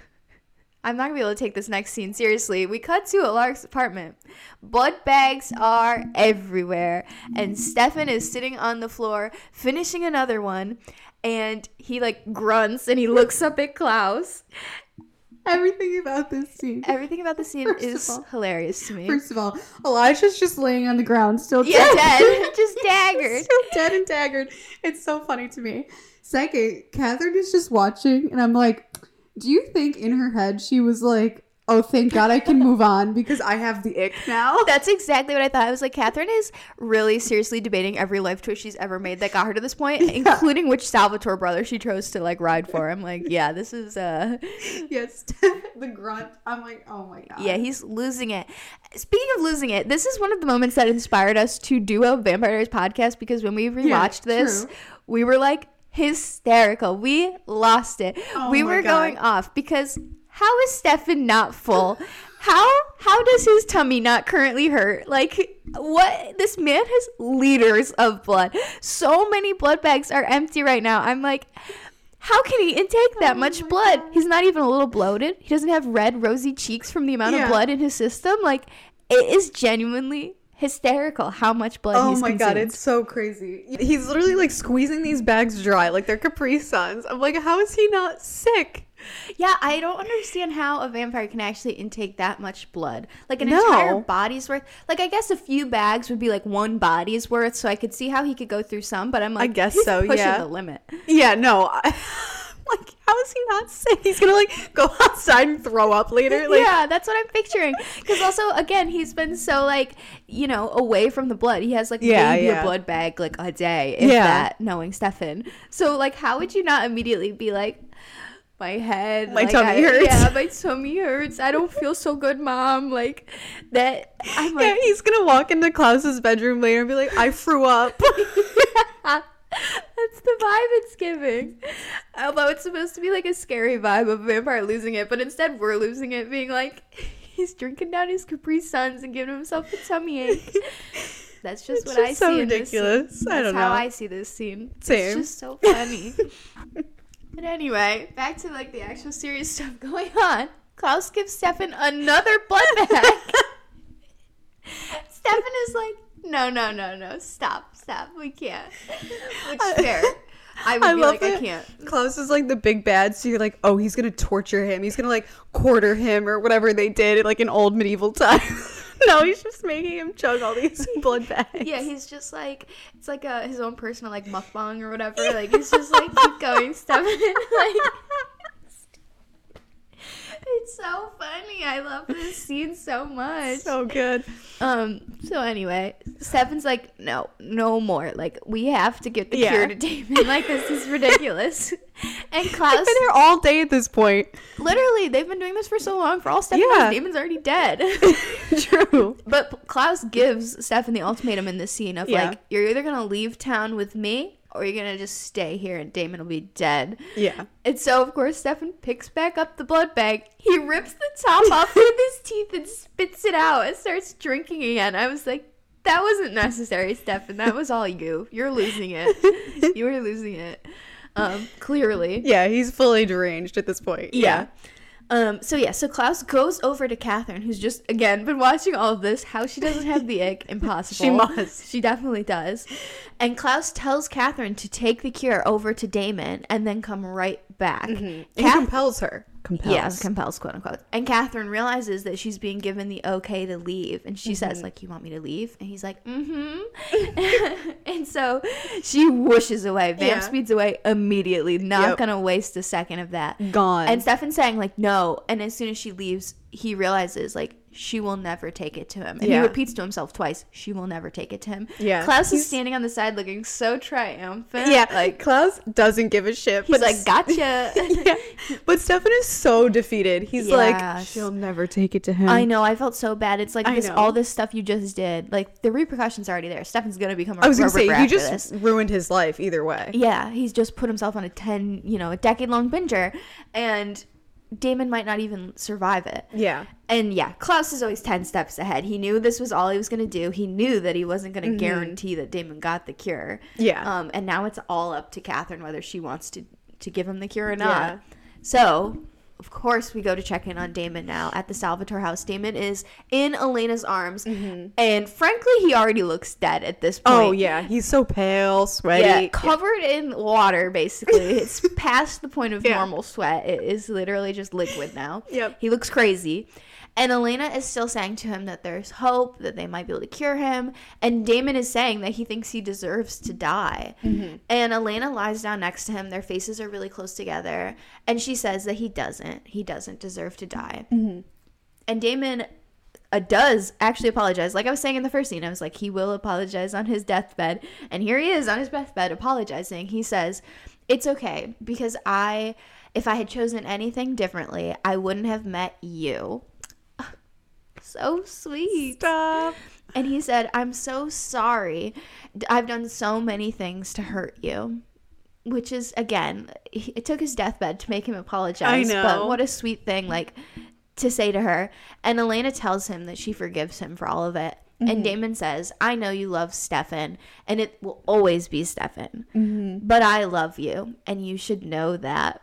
A: I'm not gonna be able to take this next scene seriously. We cut to Alaric's apartment. Blood bags are everywhere, and Stefan is sitting on the floor finishing another one, and he like grunts and he looks up at Klaus.
B: Everything about this scene.
A: Everything about the scene
B: First of
A: is
B: all-
A: hilarious to me.
B: First of all, Elijah's just laying on the ground, still
A: Yeah,
B: dead.
A: dead, just daggered.
B: Still dead and daggered. It's so funny to me. Second, Catherine is just watching, and I'm like, do you think in her head she was like, oh, thank God I can move on because I have the ick now?
A: That's exactly what I thought. I was like, Catherine is really seriously debating every life choice she's ever made that got her to this point,
B: Yeah.
A: including which Salvatore brother she chose to like ride for. I'm like, yeah, this is uh
B: Yes, the grunt. I'm like, oh my God.
A: yeah, he's losing it. Speaking of losing it, this is one of the moments that inspired us to do a Vampire Diaries podcast because when we rewatched
B: Yeah,
A: this,
B: true.
A: we were like hysterical. We lost it.
B: Oh
A: we
B: my
A: were
B: God.
A: going off because how is Stefan not full? How how does his tummy not currently hurt? Like, what? This man has liters of blood. So many blood bags are empty right now. I'm like, how can he intake that
B: Oh
A: much
B: my
A: blood?
B: God.
A: He's not even a little bloated. He doesn't have red, rosy cheeks from the amount
B: Yeah.
A: of blood in his system. Like, it is genuinely hysterical how much blood
B: Oh
A: he's
B: my
A: consumed.
B: God, it's so crazy. He's literally like squeezing these bags dry like they're Capri Suns. I'm like, how is he not sick?
A: Yeah, I don't understand how a vampire can actually intake that much blood. Like an
B: No.
A: entire body's worth. Like, I guess a few bags would be like one body's worth, so I could see how he could go through some, but I'm like,
B: I guess
A: he's
B: so,
A: pushing
B: yeah.
A: the limit.
B: Yeah, no. I, like, how is he not sick? He's gonna like go outside and throw up later. Like,
A: Yeah, that's what I'm picturing. Because also, again, he's been so, like, you know, away from the blood. He has, like,
B: Yeah,
A: maybe
B: yeah.
A: a blood bag, like, a day, if
B: Yeah.
A: that, knowing Stefan. So, like, how would you not immediately be like, my head,
B: My
A: like,
B: tummy
A: I-
B: hurts.
A: Yeah, my tummy hurts. I don't feel so good, Mom. Like, that. I'm
B: yeah,
A: like,
B: he's gonna walk into Klaus's bedroom later and be like, I threw up.
A: that's the vibe it's giving. Although it's supposed to be like a scary vibe of a vampire losing it, but instead we're losing it, being like, he's drinking down his Capri Suns and giving himself a tummy ache. That's just
B: It's
A: what
B: just
A: I
B: so
A: see
B: ridiculous.
A: in this scene.
B: I
A: That's
B: don't
A: how
B: know.
A: I see this scene.
B: Same.
A: It's just so funny. But anyway, back to like the actual serious stuff going on. Klaus gives Stefan another blood bag. Stefan is like, no, no, no, no, stop, stop, we can't. Which
B: I-
A: fair. I would
B: I
A: be
B: love
A: like, I
B: that
A: can't.
B: Klaus is like the big bad, so you're like, oh, he's gonna torture him. He's gonna like quarter him or whatever they did like in old medieval times. No, he's just making him chug all these blood bags.
A: Yeah, he's just like, it's like a, his own personal like mukbang or whatever. Like he's just like keep going, Stefan. Like, it's so funny. I love this scene so much.
B: so good.
A: Um. So anyway, Stefan's like, no, no more. Like we have to get the
B: Yeah.
A: cure to Damon. Like this is ridiculous. And
B: They've
A: Klaus,
B: been there all day at this point.
A: literally, they've been doing this for so long. For all Stefan
B: Yeah.
A: knows, Damon's already dead.
B: True.
A: But Klaus gives Stefan the ultimatum in this scene of
B: Yeah.
A: like, you're either gonna leave town with me or you're gonna just stay here and Damon will be dead.
B: Yeah.
A: And so of course Stefan picks back up the blood bag. He rips the top off with his teeth and spits it out and starts drinking again. I was like, that wasn't necessary, Stefan. That was all you. You're losing it. You were losing it. Um, clearly.
B: Yeah, he's fully deranged at this point.
A: Yeah. Um, so yeah, so Klaus goes over to Catherine, who's just, again, been watching all of this. How she doesn't have the ick, impossible.
B: She must.
A: She definitely does. And Klaus tells Catherine to take the cure over to Damon and then come right back.
B: Mm-hmm. He
A: Cath-
B: compels her. Compels.
A: Yes, compels, quote unquote. And Catherine realizes that she's being given the okay to leave. And she
B: Mm-hmm.
A: says, like, you want me to leave? And he's like, mm-hmm. And so she whooshes away, vamp
B: Yeah.
A: speeds away immediately. Not
B: Yep.
A: gonna waste a second of that.
B: Gone.
A: And Stefan's saying, like, no. And as soon as she leaves, he realizes, like, she will never take it to him. And
B: Yeah.
A: he repeats to himself twice, she will never take it to him.
B: Yeah.
A: Klaus
B: He's-
A: is standing on the side looking so triumphant.
B: yeah,
A: Like,
B: Klaus doesn't give a shit.
A: he's
B: but
A: like,
B: s-
A: gotcha.
B: yeah. But Stefan is so defeated. He's like,
A: Yes.
B: she'll never take it to him.
A: I know. I felt so bad. It's like
B: I
A: this,
B: know.
A: all this stuff you just did. Like, the repercussions are already there. Stefan's going to become a
B: I was gonna
A: rubber
B: say,
A: grab
B: he
A: after
B: just
A: this.
B: ruined his life either way.
A: Yeah, he's just put himself on a ten, you know, a decade long binger. And Damon might not even survive it.
B: Yeah.
A: And yeah, Klaus is always ten steps ahead. He knew this was all he was going to do. He knew that he wasn't going to
B: Mm-hmm.
A: guarantee that Damon got the cure.
B: Yeah.
A: Um, and now it's all up to Catherine whether she wants to, to give him the cure or not.
B: Yeah.
A: So, of course, we go to check in on Damon now at the Salvatore house. Damon is in Elena's arms. And frankly, he already looks dead at this point.
B: Oh, yeah. He's so pale, sweaty.
A: Yeah, covered in water, basically. It's past the point of
B: Yeah.
A: normal sweat. It is literally just liquid now.
B: Yep.
A: He looks crazy. And Elena is still saying to him that there's hope, that they might be able to cure him. And Damon is saying that he thinks he deserves to die.
B: Mm-hmm.
A: And Elena lies down next to him. Their faces are really close together. And she says that he doesn't. He doesn't deserve to die.
B: Mm-hmm.
A: And Damon uh, does actually apologize. Like I was saying in the first scene, I was like, he will apologize on his deathbed. And here he is on his deathbed apologizing. He says, it's okay because I, if I had chosen anything differently, I wouldn't have met you. So sweet.
B: Stop.
A: And he said, I'm so sorry. I've done so many things to hurt you. which is, again, he, it took his deathbed to make him apologize.
B: I know.
A: But what a sweet thing, like, to say to her. And Elena tells him that she forgives him for all of it. Mm-hmm. And Damon says, I know you love Stefan, and it will always be Stefan. Mm-hmm. But I love you, and you should know that.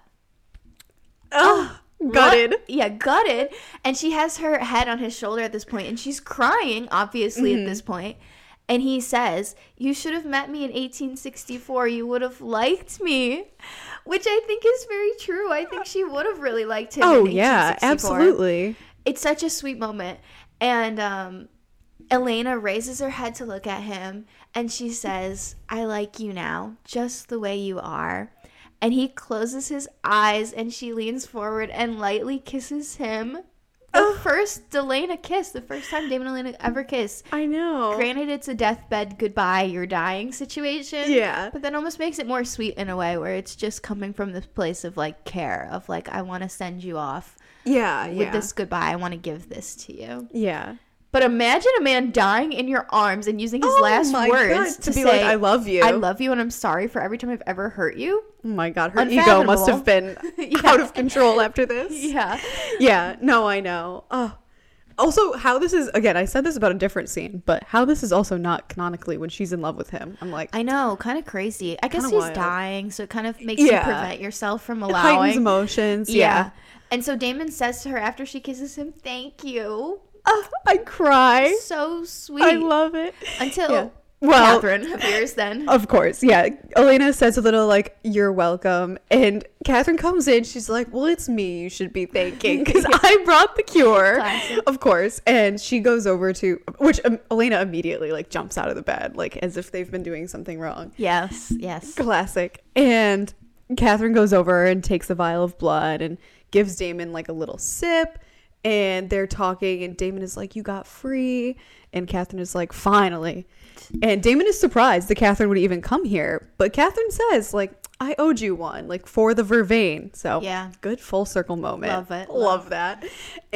B: Oh, gutted.
A: What? Yeah, gutted. And she has her head on his shoulder at this point, and she's crying, obviously, mm-hmm. at this point. And he says, you should have met me in eighteen sixty-four. You would have liked me. Which I think is very true. I think she would have really liked him
B: oh,
A: in
B: yeah, absolutely.
A: It's such a sweet moment. And um, Elena raises her head to look at him. And she says, I like you now, just the way you are. And he closes his eyes and she leans forward and lightly kisses him. The first Elena kiss, the first time Damon and Elena ever kiss.
B: I know.
A: Granted, it's a deathbed goodbye, you're dying situation.
B: Yeah.
A: But that almost makes it more sweet in a way where it's just coming from this place of like care, of like, I want to send you off.
B: Yeah,
A: with
B: yeah.
A: this goodbye. I want to give this to you.
B: Yeah.
A: But imagine a man dying in your arms and using his
B: oh
A: last
B: my
A: words
B: God,
A: to,
B: to be
A: say,
B: like, I love you.
A: I love you and I'm sorry for every time I've ever hurt you.
B: Oh my God, her ego must have been
A: yeah.
B: out of control after this.
A: Yeah.
B: Yeah, no, I know. Oh. Also, how this is, again, I said this about a different scene, but how this is also not canonically when she's in love with him. I'm like,
A: I know, kind of crazy. I guess he's wild. dying, so it kind of makes
B: yeah.
A: you prevent yourself from allowing.
B: It heightens emotions, yeah. yeah.
A: And so Damon says to her after she kisses him, thank you.
B: Oh, I cry.
A: So sweet.
B: I love it.
A: Until
B: yeah. well,
A: Catherine appears then.
B: Of course, yeah. Elena says a little like, you're welcome. And Catherine comes in. She's like, well, it's me you should be thanking because I brought the cure.
A: Classic.
B: Of course. And she goes over to, which um, Elena immediately like jumps out of the bed, like as if they've been doing something wrong.
A: Yes, yes.
B: Classic. And Catherine goes over and takes a vial of blood and gives Damon like a little sip. And they're talking and Damon is like, you got free. And Catherine is like, finally. And Damon is surprised that Catherine would even come here. But Catherine says, like, I owed you one, like, for the Vervain. So,
A: yeah,
B: good full circle moment.
A: Love it.
B: Love, Love that.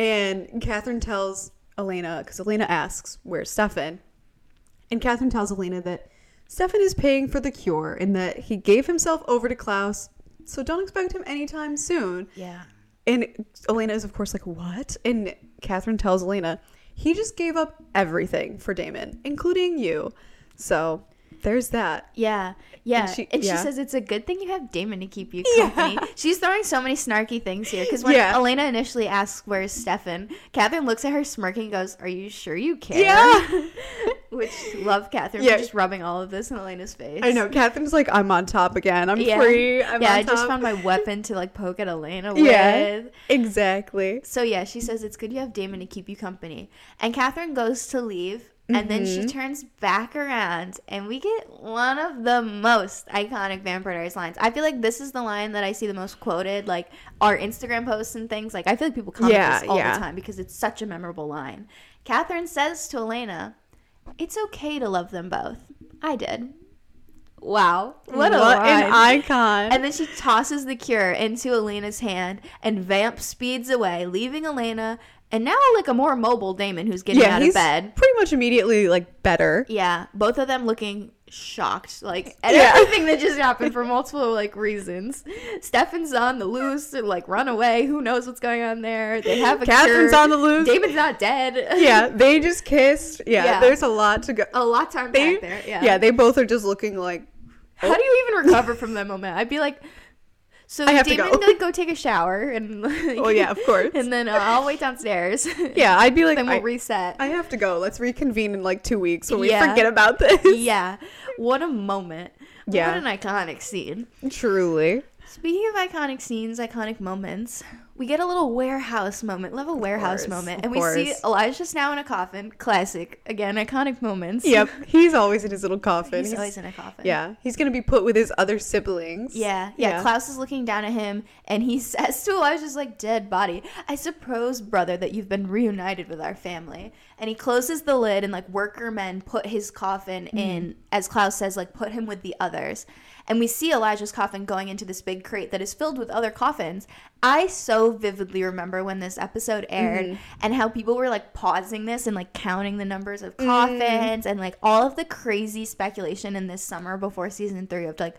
B: And Catherine tells Elena, because Elena asks, where's Stefan? And Catherine tells Elena that Stefan is paying for the cure and that he gave himself over to Klaus. So don't expect him anytime soon.
A: Yeah.
B: And Elena is, of course, like, what? And Catherine tells Elena, he just gave up everything for Damon, including you. So there's that.
A: Yeah. Yeah. And she, and she
B: yeah.
A: says it's a good thing you have Damon to keep you company. Yeah. She's throwing so many snarky things here. Because when
B: yeah.
A: Elena initially asks, where's Stefan? Catherine looks at her smirking and goes, are you sure you care?
B: Yeah.
A: Which, love Catherine
B: yeah.
A: for just rubbing all of this in Elena's face.
B: I know. Catherine's like, I'm on top again. I'm
A: yeah.
B: free. I'm
A: yeah,
B: on
A: I
B: top.
A: just found my weapon to like poke at Elena
B: yeah,
A: with.
B: Exactly.
A: So yeah, she says it's good you have Damon to keep you company. And Catherine goes to leave. And mm-hmm. then she turns back around and we get one of the most iconic Vampire Diaries lines. I feel like this is the line that I see the most quoted, like our Instagram posts and things. Like I feel like people comment
B: yeah,
A: this all
B: yeah.
A: the time because it's such a memorable line. Catherine says to Elena, it's okay to love them both. I did. Wow. What a
B: what
A: line.
B: an icon.
A: And then she tosses the cure into Elena's hand and Vamp speeds away, leaving Elena and now like a more mobile Damon who's getting
B: yeah,
A: out
B: he's
A: of bed.
B: Pretty much immediately like better.
A: Yeah. Both of them looking shocked. Like at
B: yeah.
A: everything that just happened for multiple like reasons. Stefan's on the loose to like run away. Who knows what's going on there? They have a
B: Catherine's
A: cure.
B: on the loose.
A: Damon's not dead.
B: Yeah. They just kissed. Yeah, yeah. There's a lot to go.
A: A lot to unpack
B: they,
A: there. Yeah.
B: Yeah. They both are just looking like.
A: Oh. How do you even recover from that moment? I'd be like, so
B: I have
A: Damon
B: to go.
A: go. go take a shower and. Like,
B: oh yeah, of course.
A: And then uh, I'll wait downstairs.
B: Yeah, I'd be like,
A: then we'll
B: I,
A: reset.
B: I have to go. Let's reconvene in like two weeks when
A: yeah.
B: we forget about this.
A: Yeah, what a moment.
B: Yeah,
A: what an iconic scene.
B: Truly.
A: Speaking of iconic scenes, iconic moments, we get a little warehouse moment. Love a warehouse
B: course,
A: moment.
B: of
A: And we
B: course.
A: see Elijah's now in a coffin. Classic. Again, iconic moments.
B: Yep. He's always in his little coffin.
A: He's,
B: he's
A: always in a coffin.
B: Yeah. He's going to be put with his other siblings.
A: Yeah, yeah.
B: Yeah.
A: Klaus is looking down at him and he says to Elijah's like dead body, I suppose, brother, that you've been reunited with our family. And he closes the lid and like worker men put his coffin mm. in, as Klaus says, like put him with the others. And we see Elijah's coffin going into this big crate that is filled with other coffins. I so vividly remember when this episode aired mm-hmm. and how people were like pausing this and like counting the numbers of coffins mm. and like all of the crazy speculation in this summer before season three of like,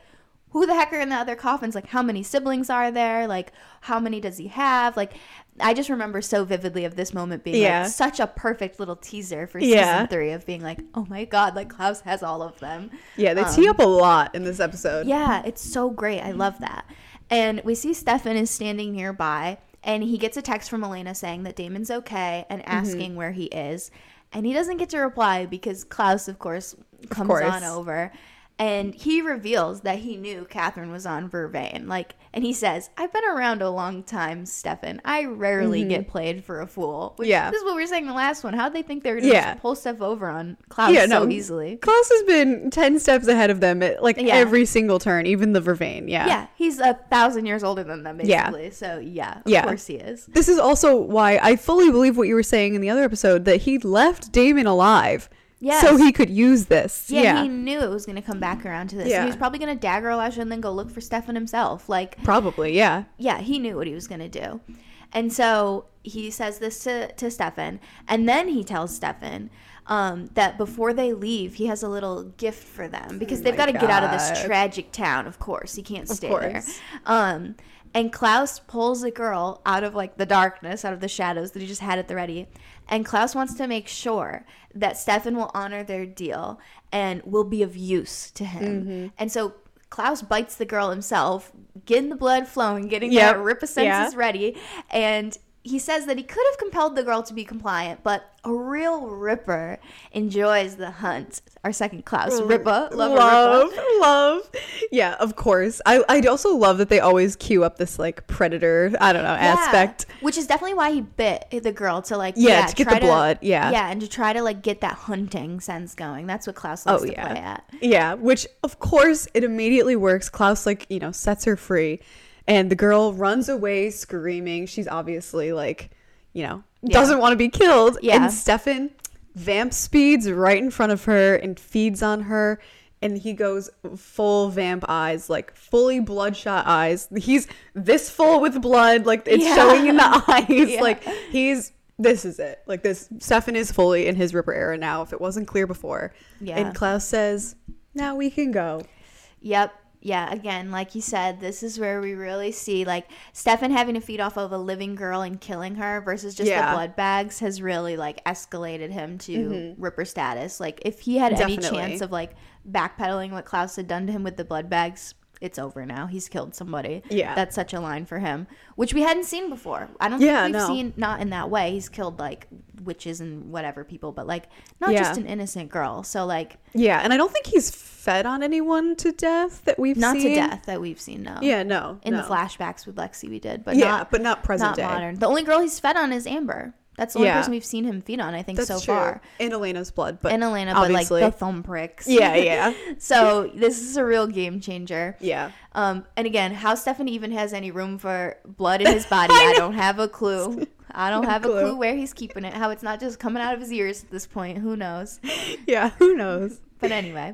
A: who the heck are in the other coffins? Like, how many siblings are there? Like, how many does he have? Like, I just remember so vividly of this moment being
B: yeah.
A: like such a perfect little teaser for
B: yeah.
A: season three of being like, oh my God, like Klaus has all of them.
B: Yeah, they
A: um,
B: tee up a lot in this episode.
A: Yeah, it's so great. I love that. And we see Stefan is standing nearby, and he gets a text from Elena saying that Damon's okay and asking mm-hmm. where he is. And he doesn't get to reply because Klaus, of course, comes of course. on over. And he reveals that he knew Catherine was on Vervain. Like, and he says, I've been around a long time, Stefan. I rarely mm-hmm. get played for a fool. Which, yeah. This is what we were saying in the last one. How'd they think they were going to yeah. pull stuff over on Klaus yeah, so no. easily?
B: Klaus has been ten steps ahead of them at, like, yeah. every single turn, even the Vervain. Yeah.
A: Yeah. He's a thousand years older than them, basically. Yeah. So, yeah, of yeah. course he is.
B: This is also why I fully believe what you were saying in the other episode, that he left Damon alive. Yes. So he could use this.
A: Yeah,
B: yeah.
A: he knew it was going to come back around to this. Yeah. He was probably going to dagger Elijah and then go look for Stefan himself. Like,
B: probably, yeah.
A: Yeah, he knew what he was going to do. And so he says this to, to Stefan. And then he tells Stefan um, that before they leave, he has a little gift for them. Because oh they've got to get out of this tragic town, of course. He can't stay there. Um, and Klaus pulls a girl out of, like, the darkness, out of the shadows that he just had at the ready. And Klaus wants to make sure that Stefan will honor their deal and will be of use to him. Mm-hmm. And so Klaus bites the girl himself, getting the blood flowing, getting yep. that rip of senses yeah. ready. And he says that he could have compelled the girl to be compliant, but a real Ripper enjoys the hunt. Our second Klaus, Ripper, love,
B: love,
A: Ripper.
B: love. Yeah, of course. I I also love that they always cue up this like predator, I don't know, yeah. aspect,
A: which is definitely why he bit the girl to like
B: yeah, yeah to get the to, blood, yeah,
A: yeah, and to try to like get that hunting sense going. That's what Klaus likes oh, to
B: yeah.
A: play at.
B: Yeah, which of course it immediately works. Klaus like you know sets her free. And the girl runs away screaming. She's obviously like, you know, yeah. doesn't want to be killed.
A: Yeah.
B: And Stefan vamp speeds right in front of her and feeds on her. And he goes full vamp eyes, like fully bloodshot eyes. He's this full with blood. Like it's yeah. showing in the eyes. Yeah. Like he's, this is it. Like this, Stefan is fully in his Ripper era now, if it wasn't clear before.
A: Yeah.
B: And Klaus says, now we can go.
A: Yep. Yeah, again, like you said, this is where we really see, like, Stefan having to feed off of a living girl and killing her versus just yeah. the blood bags has really, like, escalated him to mm-hmm. Ripper status. Like, if he had Definitely. any chance of, like, backpedaling what Klaus had done to him with the blood bags, it's over now. He's killed somebody.
B: Yeah.
A: That's such a line for him, which we hadn't seen before. I don't
B: yeah,
A: think we've
B: no.
A: seen, not in that way. He's killed, like, witches and whatever people, but, like, not
B: yeah.
A: just an innocent girl. So, like...
B: Yeah, and I don't think he's fed on anyone to death that we've
A: not
B: seen.
A: Not to death that we've seen, no.
B: Yeah, no.
A: In
B: no.
A: the flashbacks with Lexi we did, but
B: yeah,
A: not...
B: but not present
A: not
B: day.
A: modern. The only girl he's fed on is Amber. That's the only
B: yeah.
A: person we've seen him feed on, I think,
B: That's
A: so
B: true.
A: far.
B: And Elena's blood, but
A: And Elena,
B: obviously.
A: but, like, the thumb pricks.
B: Yeah, yeah.
A: So, this is a real game changer.
B: Yeah.
A: Um, and again, how Stefan even has any room for blood in his body, I, I don't have a clue. I don't no have clue. a clue where he's keeping it, how it's not just coming out of his ears at this point. Who knows?
B: Yeah, who knows?
A: But anyway,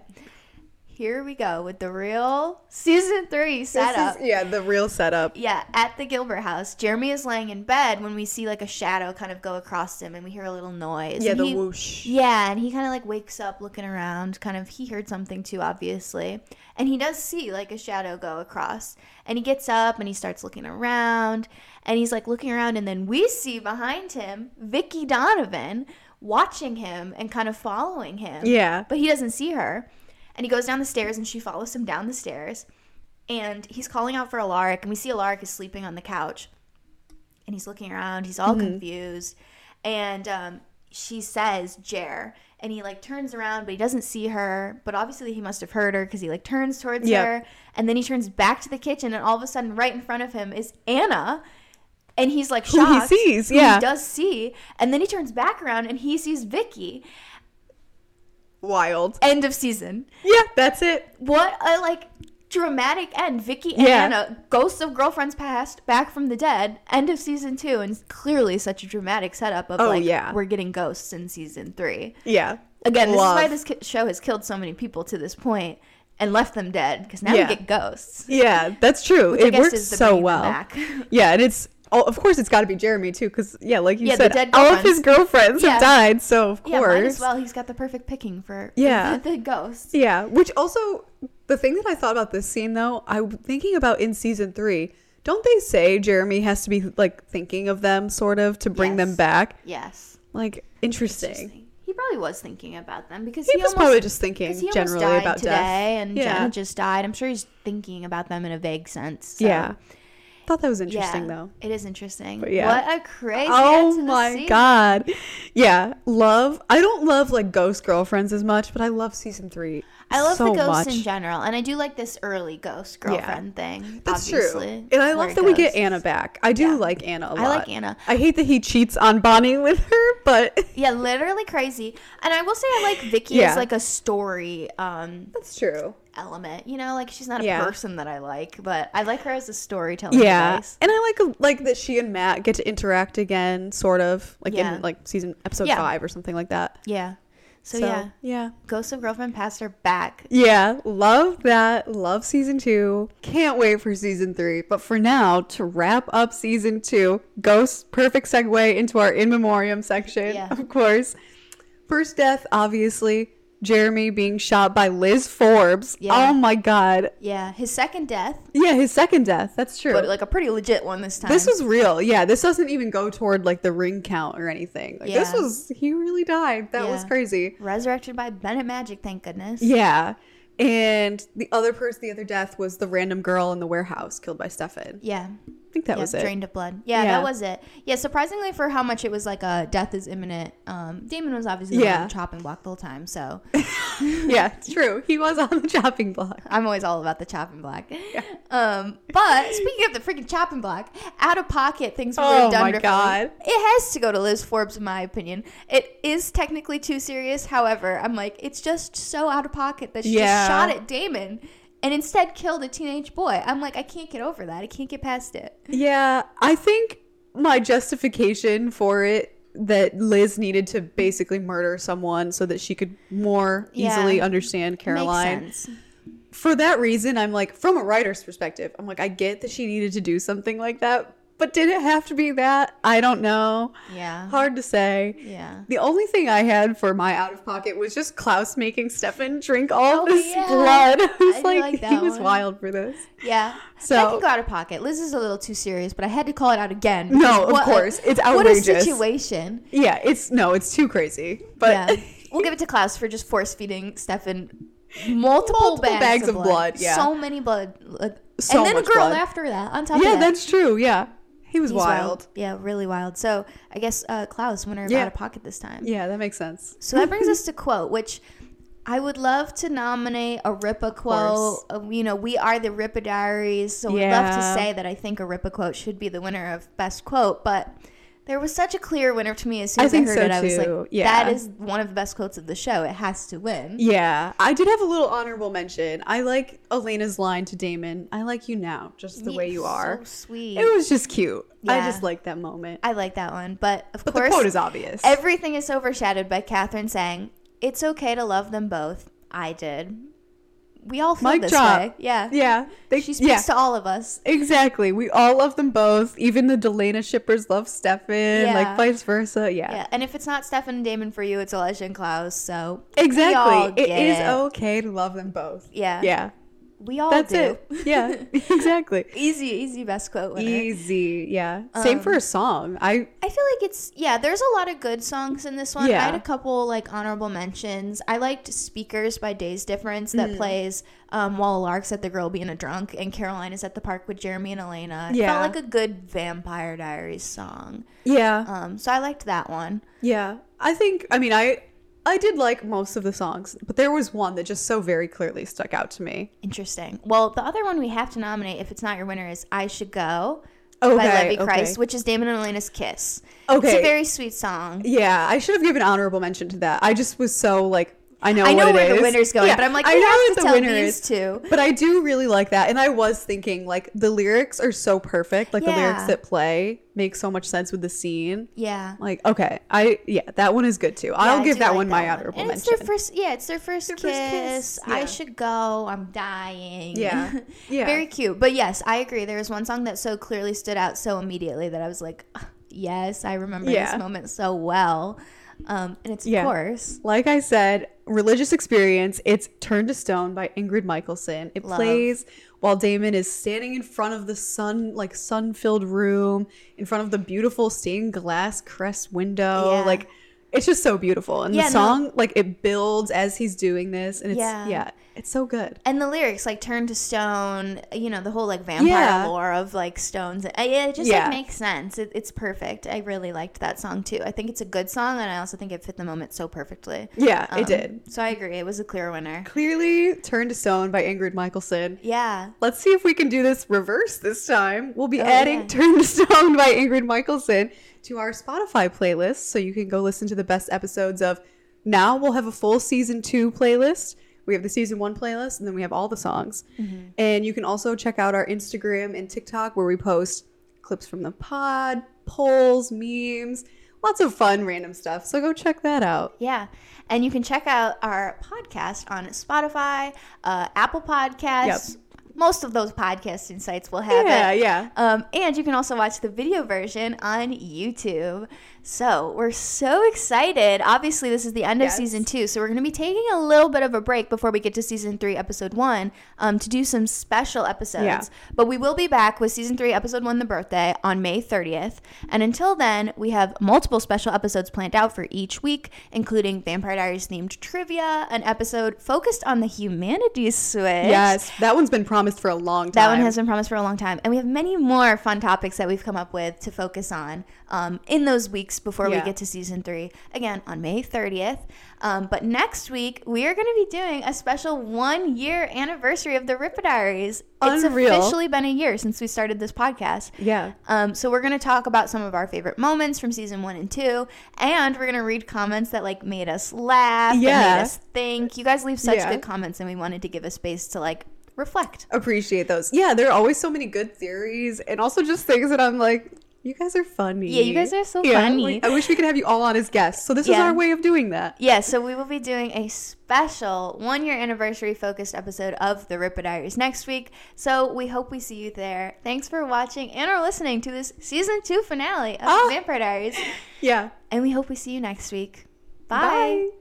A: here we go with the real season three setup.
B: Is, yeah, the real setup.
A: Yeah, at the Gilbert house, Jeremy is laying in bed when we see like a shadow kind of go across him and we hear a little noise.
B: Yeah,
A: and
B: the
A: he,
B: whoosh.
A: Yeah, and he kind of like wakes up looking around. Kind of, he heard something too, obviously. And he does see like a shadow go across. And he gets up and he starts looking around. And he's like looking around. And then we see behind him Vicky Donovan watching him and kind of following him.
B: Yeah.
A: But he doesn't see her. And he goes down the stairs and she follows him down the stairs. And he's calling out for Alaric. And we see Alaric is sleeping on the couch. And he's looking around. He's all mm-hmm. confused. And um, she says, Jer. And he like turns around, but he doesn't see her. But obviously he must have heard her because he like turns towards yep. her. And then he turns back to the kitchen. And all of a sudden right in front of him is Anna. And he's like shocked.
B: Who he sees, yeah.
A: He does see. And then he turns back around and he sees Vicky.
B: Wild.
A: End of season.
B: Yeah, that's it.
A: What a like dramatic end. Vicky and
B: yeah.
A: Anna, ghosts of girlfriends past, back from the dead. End of season two, and clearly such a dramatic setup of
B: oh,
A: like
B: yeah.
A: we're getting ghosts in season three.
B: Yeah.
A: Again,
B: Love.
A: this is why this ki- show has killed so many people to this point and left them dead because now
B: yeah.
A: we get ghosts.
B: Yeah, that's true.
A: Which
B: it
A: I guess
B: works
A: is the
B: so well.
A: back.
B: Yeah, and it's Oh, of course it's got to be Jeremy too, because yeah, like you
A: Yeah, the
B: said,
A: dead
B: all of his girlfriends
A: Yeah.
B: have died, so of
A: Yeah,
B: course.
A: might as well. He's got the perfect picking for
B: Yeah.
A: the, the ghosts.
B: Yeah, which also, the thing that I thought about this scene though, I'm thinking about in season three, don't they say Jeremy has to be like thinking of them sort of to bring
A: Yes.
B: them back?
A: Yes.
B: Like, interesting.
A: Interesting. He probably was thinking about them because
B: He,
A: he,
B: was
A: almost,
B: probably just thinking
A: 'cause he almost
B: generally
A: died
B: about
A: today,
B: death.
A: and
B: Yeah.
A: Jenna just died. I'm sure he's thinking about them in a vague sense. So.
B: Yeah. Thought that was interesting
A: Yeah,
B: though.
A: it is interesting.
B: But yeah.
A: What a crazy
B: Oh
A: end to the
B: my
A: season.
B: god. Yeah, love. I don't love like ghost girlfriends as much, but I love season three.
A: I love
B: so
A: the ghosts
B: much.
A: in general, and I do like this early ghost girlfriend thing.
B: That's
A: obviously,
B: true. And I
A: where
B: love
A: it
B: that we get
A: goes.
B: Anna back. I do
A: Yeah.
B: like Anna a lot.
A: I like Anna.
B: I hate that he cheats on Bonnie with her, but
A: Yeah, literally crazy. And I will say I like Vicky
B: Yeah.
A: as like a story um
B: that's true.
A: element. You know, like she's not a
B: Yeah.
A: person that I like, but I like her as a storytelling
B: Yeah,
A: device.
B: and I like like that she and Matt get to interact again, sort of like
A: Yeah.
B: in like season episode
A: Yeah.
B: five or something like that.
A: Yeah. So, yeah,
B: yeah,
A: Ghost of Girlfriend Past are back.
B: yeah. Love that. Love season two. Can't wait for season three. But for now, to wrap up season two, Ghost, perfect segue into our in memoriam section.
A: Yeah.
B: Of course, first death, obviously. Jeremy being shot by Liz Forbes.
A: Yeah.
B: Oh my god.
A: Yeah, his second death,
B: Yeah, his second death. That's true.
A: but like a pretty legit one this time.
B: This was real. Yeah, this doesn't even go toward like the ring count or anything. Like this
A: Yeah.
B: was he really died. That was
A: Yeah.
B: crazy.
A: resurrected by Bennett Magic, thank goodness.
B: Yeah. And the other person, the other death was the random girl in the warehouse killed by Stefan.
A: Yeah.
B: I think that
A: yeah,
B: was it.
A: drained of blood. Yeah,
B: Yeah.
A: that was it. Yeah, surprisingly for how much it was like a death is imminent. Um, Damon was obviously
B: Yeah.
A: on the chopping block the whole time, so
B: Yeah, it's true. He was on the chopping block.
A: I'm always all about the chopping block. Um, but speaking of the freaking chopping block, out of pocket things we would
B: Oh
A: have done
B: my
A: differently.
B: God.
A: It has to go to Liz Forbes, in my opinion. It is technically too serious. However, I'm like, it's just so out of pocket that she
B: Yeah.
A: just shot at Damon and instead killed a teenage boy. I'm like, I can't get over that. I can't get past it.
B: Yeah, I think my justification for it that Liz needed to basically murder someone so that she could more
A: Yeah.
B: easily understand Caroline.
A: Makes sense.
B: For that reason, I'm like, from a writer's perspective, I'm like, I get that she needed to do something like that, but did it have to be that? I don't know.
A: Yeah.
B: Hard to say.
A: Yeah.
B: The only thing I had for my out of pocket was just Klaus making Stefan drink all
A: Oh,
B: of his
A: yeah.
B: blood. I was
A: I do
B: like,
A: like
B: he
A: that
B: was
A: one.
B: wild for this.
A: Yeah.
B: So-
A: that can go out of pocket. Liz is a little too serious, but I had to call it out again.
B: No,
A: because
B: of
A: what a-
B: course. It's
A: What a
B: outrageous.
A: situation.
B: Yeah, it's no, it's too crazy. But
A: yeah. We'll give it to Klaus for just force feeding Stefan multiple,
B: Multiple
A: bags,
B: bags
A: of,
B: of
A: blood.
B: blood, yeah.
A: So many blood. Like,
B: So
A: and then a
B: much
A: girl
B: blood.
A: after that on top
B: yeah,
A: of that.
B: that's true. Yeah. He was
A: He's
B: wild.
A: Yeah, really wild. So I guess uh, Klaus, winner of
B: Yeah.
A: out of pocket this time.
B: Yeah, that makes sense.
A: So that brings us to quote, which I would love to nominate a Rippa quote. Uh, you know, we are the Rippa Diaries, so we'd love to
B: Yeah.
A: say that I think a Rippa quote should be the winner of best quote, but there was such a clear winner to me as soon
B: I
A: as I,
B: think
A: heard
B: so
A: it. I was
B: too.
A: like,
B: Yeah.
A: that is one of the best quotes of the show. It has to win.
B: Yeah, I did have a little honorable mention. I like Elena's line to Damon. I like you now, just the way you are.
A: So sweet.
B: It was just cute. I
A: Yeah.
B: just like that moment.
A: I like that one, but of
B: But
A: course,
B: the quote is obvious.
A: everything is overshadowed by Catherine saying, "It's okay to love them both." I did. We all feel
B: Mic
A: this
B: drop.
A: way. Yeah.
B: yeah, they,
A: She speaks
B: yeah,
A: to all of us.
B: exactly. We all love them both. Even the Delana shippers love Stefan,
A: Yeah.
B: like vice versa. Yeah,
A: Yeah. And if it's not Stefan and Damon for you, it's Elijah and Klaus. So we all
B: exactly. It
A: get
B: is
A: it.
B: okay to love them both.
A: Yeah.
B: Yeah,
A: We all
B: that's
A: do.
B: it. Yeah, exactly.
A: Easy, easy best quote winner.
B: Easy. Yeah. Same
A: Um,
B: for a song. I
A: I feel like it's yeah. There's a lot of good songs in this one.
B: Yeah.
A: I had a couple like honorable mentions. I liked "Speakers" by Days Difference that
B: Mm.
A: plays um, while Lark's at the Girl Being a Drunk and Caroline is at the park with Jeremy and Elena. It
B: Yeah.
A: felt like a good Vampire Diaries song.
B: yeah.
A: Um, so I liked that one.
B: Yeah, I think. I mean, I I did like most of the songs, but there was one that just so very clearly stuck out to me.
A: Interesting. Well, the other one we have to nominate, if it's not your winner, is "I Should Go"
B: Okay,
A: by Levy
B: okay.
A: Christ, which is Damon and Elena's kiss.
B: Okay.
A: It's a very sweet song.
B: Yeah, I should have given honorable mention to that. I just was so like I know
A: I know
B: what
A: where
B: it
A: the
B: is.
A: winner's going,
B: Yeah,
A: but I'm like,
B: I
A: we
B: know
A: have
B: what
A: to
B: the
A: tell
B: winner
A: these
B: is.
A: two.
B: But I do really like that. And I was thinking, like, the lyrics are so perfect. Like, the lyrics
A: Yeah.
B: that play make so much sense with the scene.
A: Yeah.
B: Like, okay. I, yeah, that one is good too.
A: Yeah,
B: I'll
A: I
B: give
A: do
B: that
A: like
B: one my
A: one.
B: honorable
A: and
B: mention.
A: It's their first, yeah, it's their first
B: Their
A: kiss.
B: first kiss,
A: I
B: yeah.
A: should go. I'm dying.
B: Yeah. Yeah.
A: Very cute. But yes, I agree. There was one song that so clearly stood out so immediately that I was like, "Ah, yes, I remember
B: Yeah.
A: this moment so well. Um, and it's, of
B: Yeah.
A: course,
B: Like I said, religious experience. It's Turned to Stone by Ingrid Michaelson. It
A: Love.
B: plays while Damon is standing in front of the sun, like sun-filled room, in front of the beautiful stained glass crest window.
A: Yeah.
B: Like, it's just so beautiful. And
A: Yeah,
B: the
A: no.
B: song, like, it builds as he's doing this, and it's
A: Yeah.
B: yeah, it's so good.
A: and the lyrics like turn to stone, you know, the whole like vampire
B: Yeah.
A: lore of like stones. I- It just
B: Yeah.
A: like makes sense. It, it's perfect. I really liked that song too. I think it's a good song, and I also think it fit the moment so perfectly.
B: Yeah,
A: Um,
B: it did.
A: So I agree. It was a clear winner.
B: Clearly, Turned to Stone by Ingrid Michaelson.
A: Yeah.
B: Let's see if we can do this reverse this time. We'll be
A: Oh,
B: adding
A: yeah.
B: Turn to Stone by Ingrid Michaelson to our Spotify playlist, so you can go listen to the best episodes of. Now we'll have a full season two playlist. We have the season one playlist, and then we have all the songs.
A: Mm-hmm.
B: And you can also check out our Instagram and TikTok, where we post clips from the pod, polls, memes, lots of fun random stuff. So go check that out.
A: Yeah. And you can check out our podcast on Spotify, uh, Apple Podcasts.
B: Yep.
A: Most of those podcasting sites will have
B: Yeah,
A: it.
B: yeah.
A: Um, and you can also watch the video version on YouTube. So we're so excited. Obviously, this is the end of
B: Yes.
A: season two. So we're going to be taking a little bit of a break before we get to season three, episode one, um, to do some special episodes.
B: Yeah.
A: But we will be back with season three, episode one, The Birthday, on May thirtieth. And until then, we have multiple special episodes planned out for each week, including Vampire Diaries themed trivia, an episode focused on the humanities switch.
B: Yes, that one's been promised for a long time.
A: That one has been promised for a long time. And we have many more fun topics that we've come up with to focus on um, in those weeks before
B: Yeah.
A: we get to season three. Again, on May thirtieth. Um, but next week, we are going to be doing a special one year anniversary of the Ripper Diaries. It's
B: Unreal.
A: officially been a year since we started this podcast.
B: Yeah.
A: Um, so we're going to talk about some of our favorite moments from season one and two. And we're going to read comments that like made us laugh,
B: Yeah.
A: that made us think. You guys leave such
B: Yeah.
A: good comments, and we wanted to give a space to like reflect.
B: Appreciate those. Yeah, there are always so many good theories, and also just things that I'm like, you guys are funny.
A: Yeah, you guys are so
B: Yeah,
A: funny.
B: like, I wish we could have you all on as guests. So this is
A: Yeah.
B: our way of doing that.
A: Yeah, so we will be doing a special one year anniversary focused episode of the Ripper Diaries next week. So we hope we see you there. Thanks for watching and or listening to this season two finale of
B: Ah.
A: Vampire Diaries.
B: Yeah.
A: And we hope we see you next week. Bye.
B: Bye.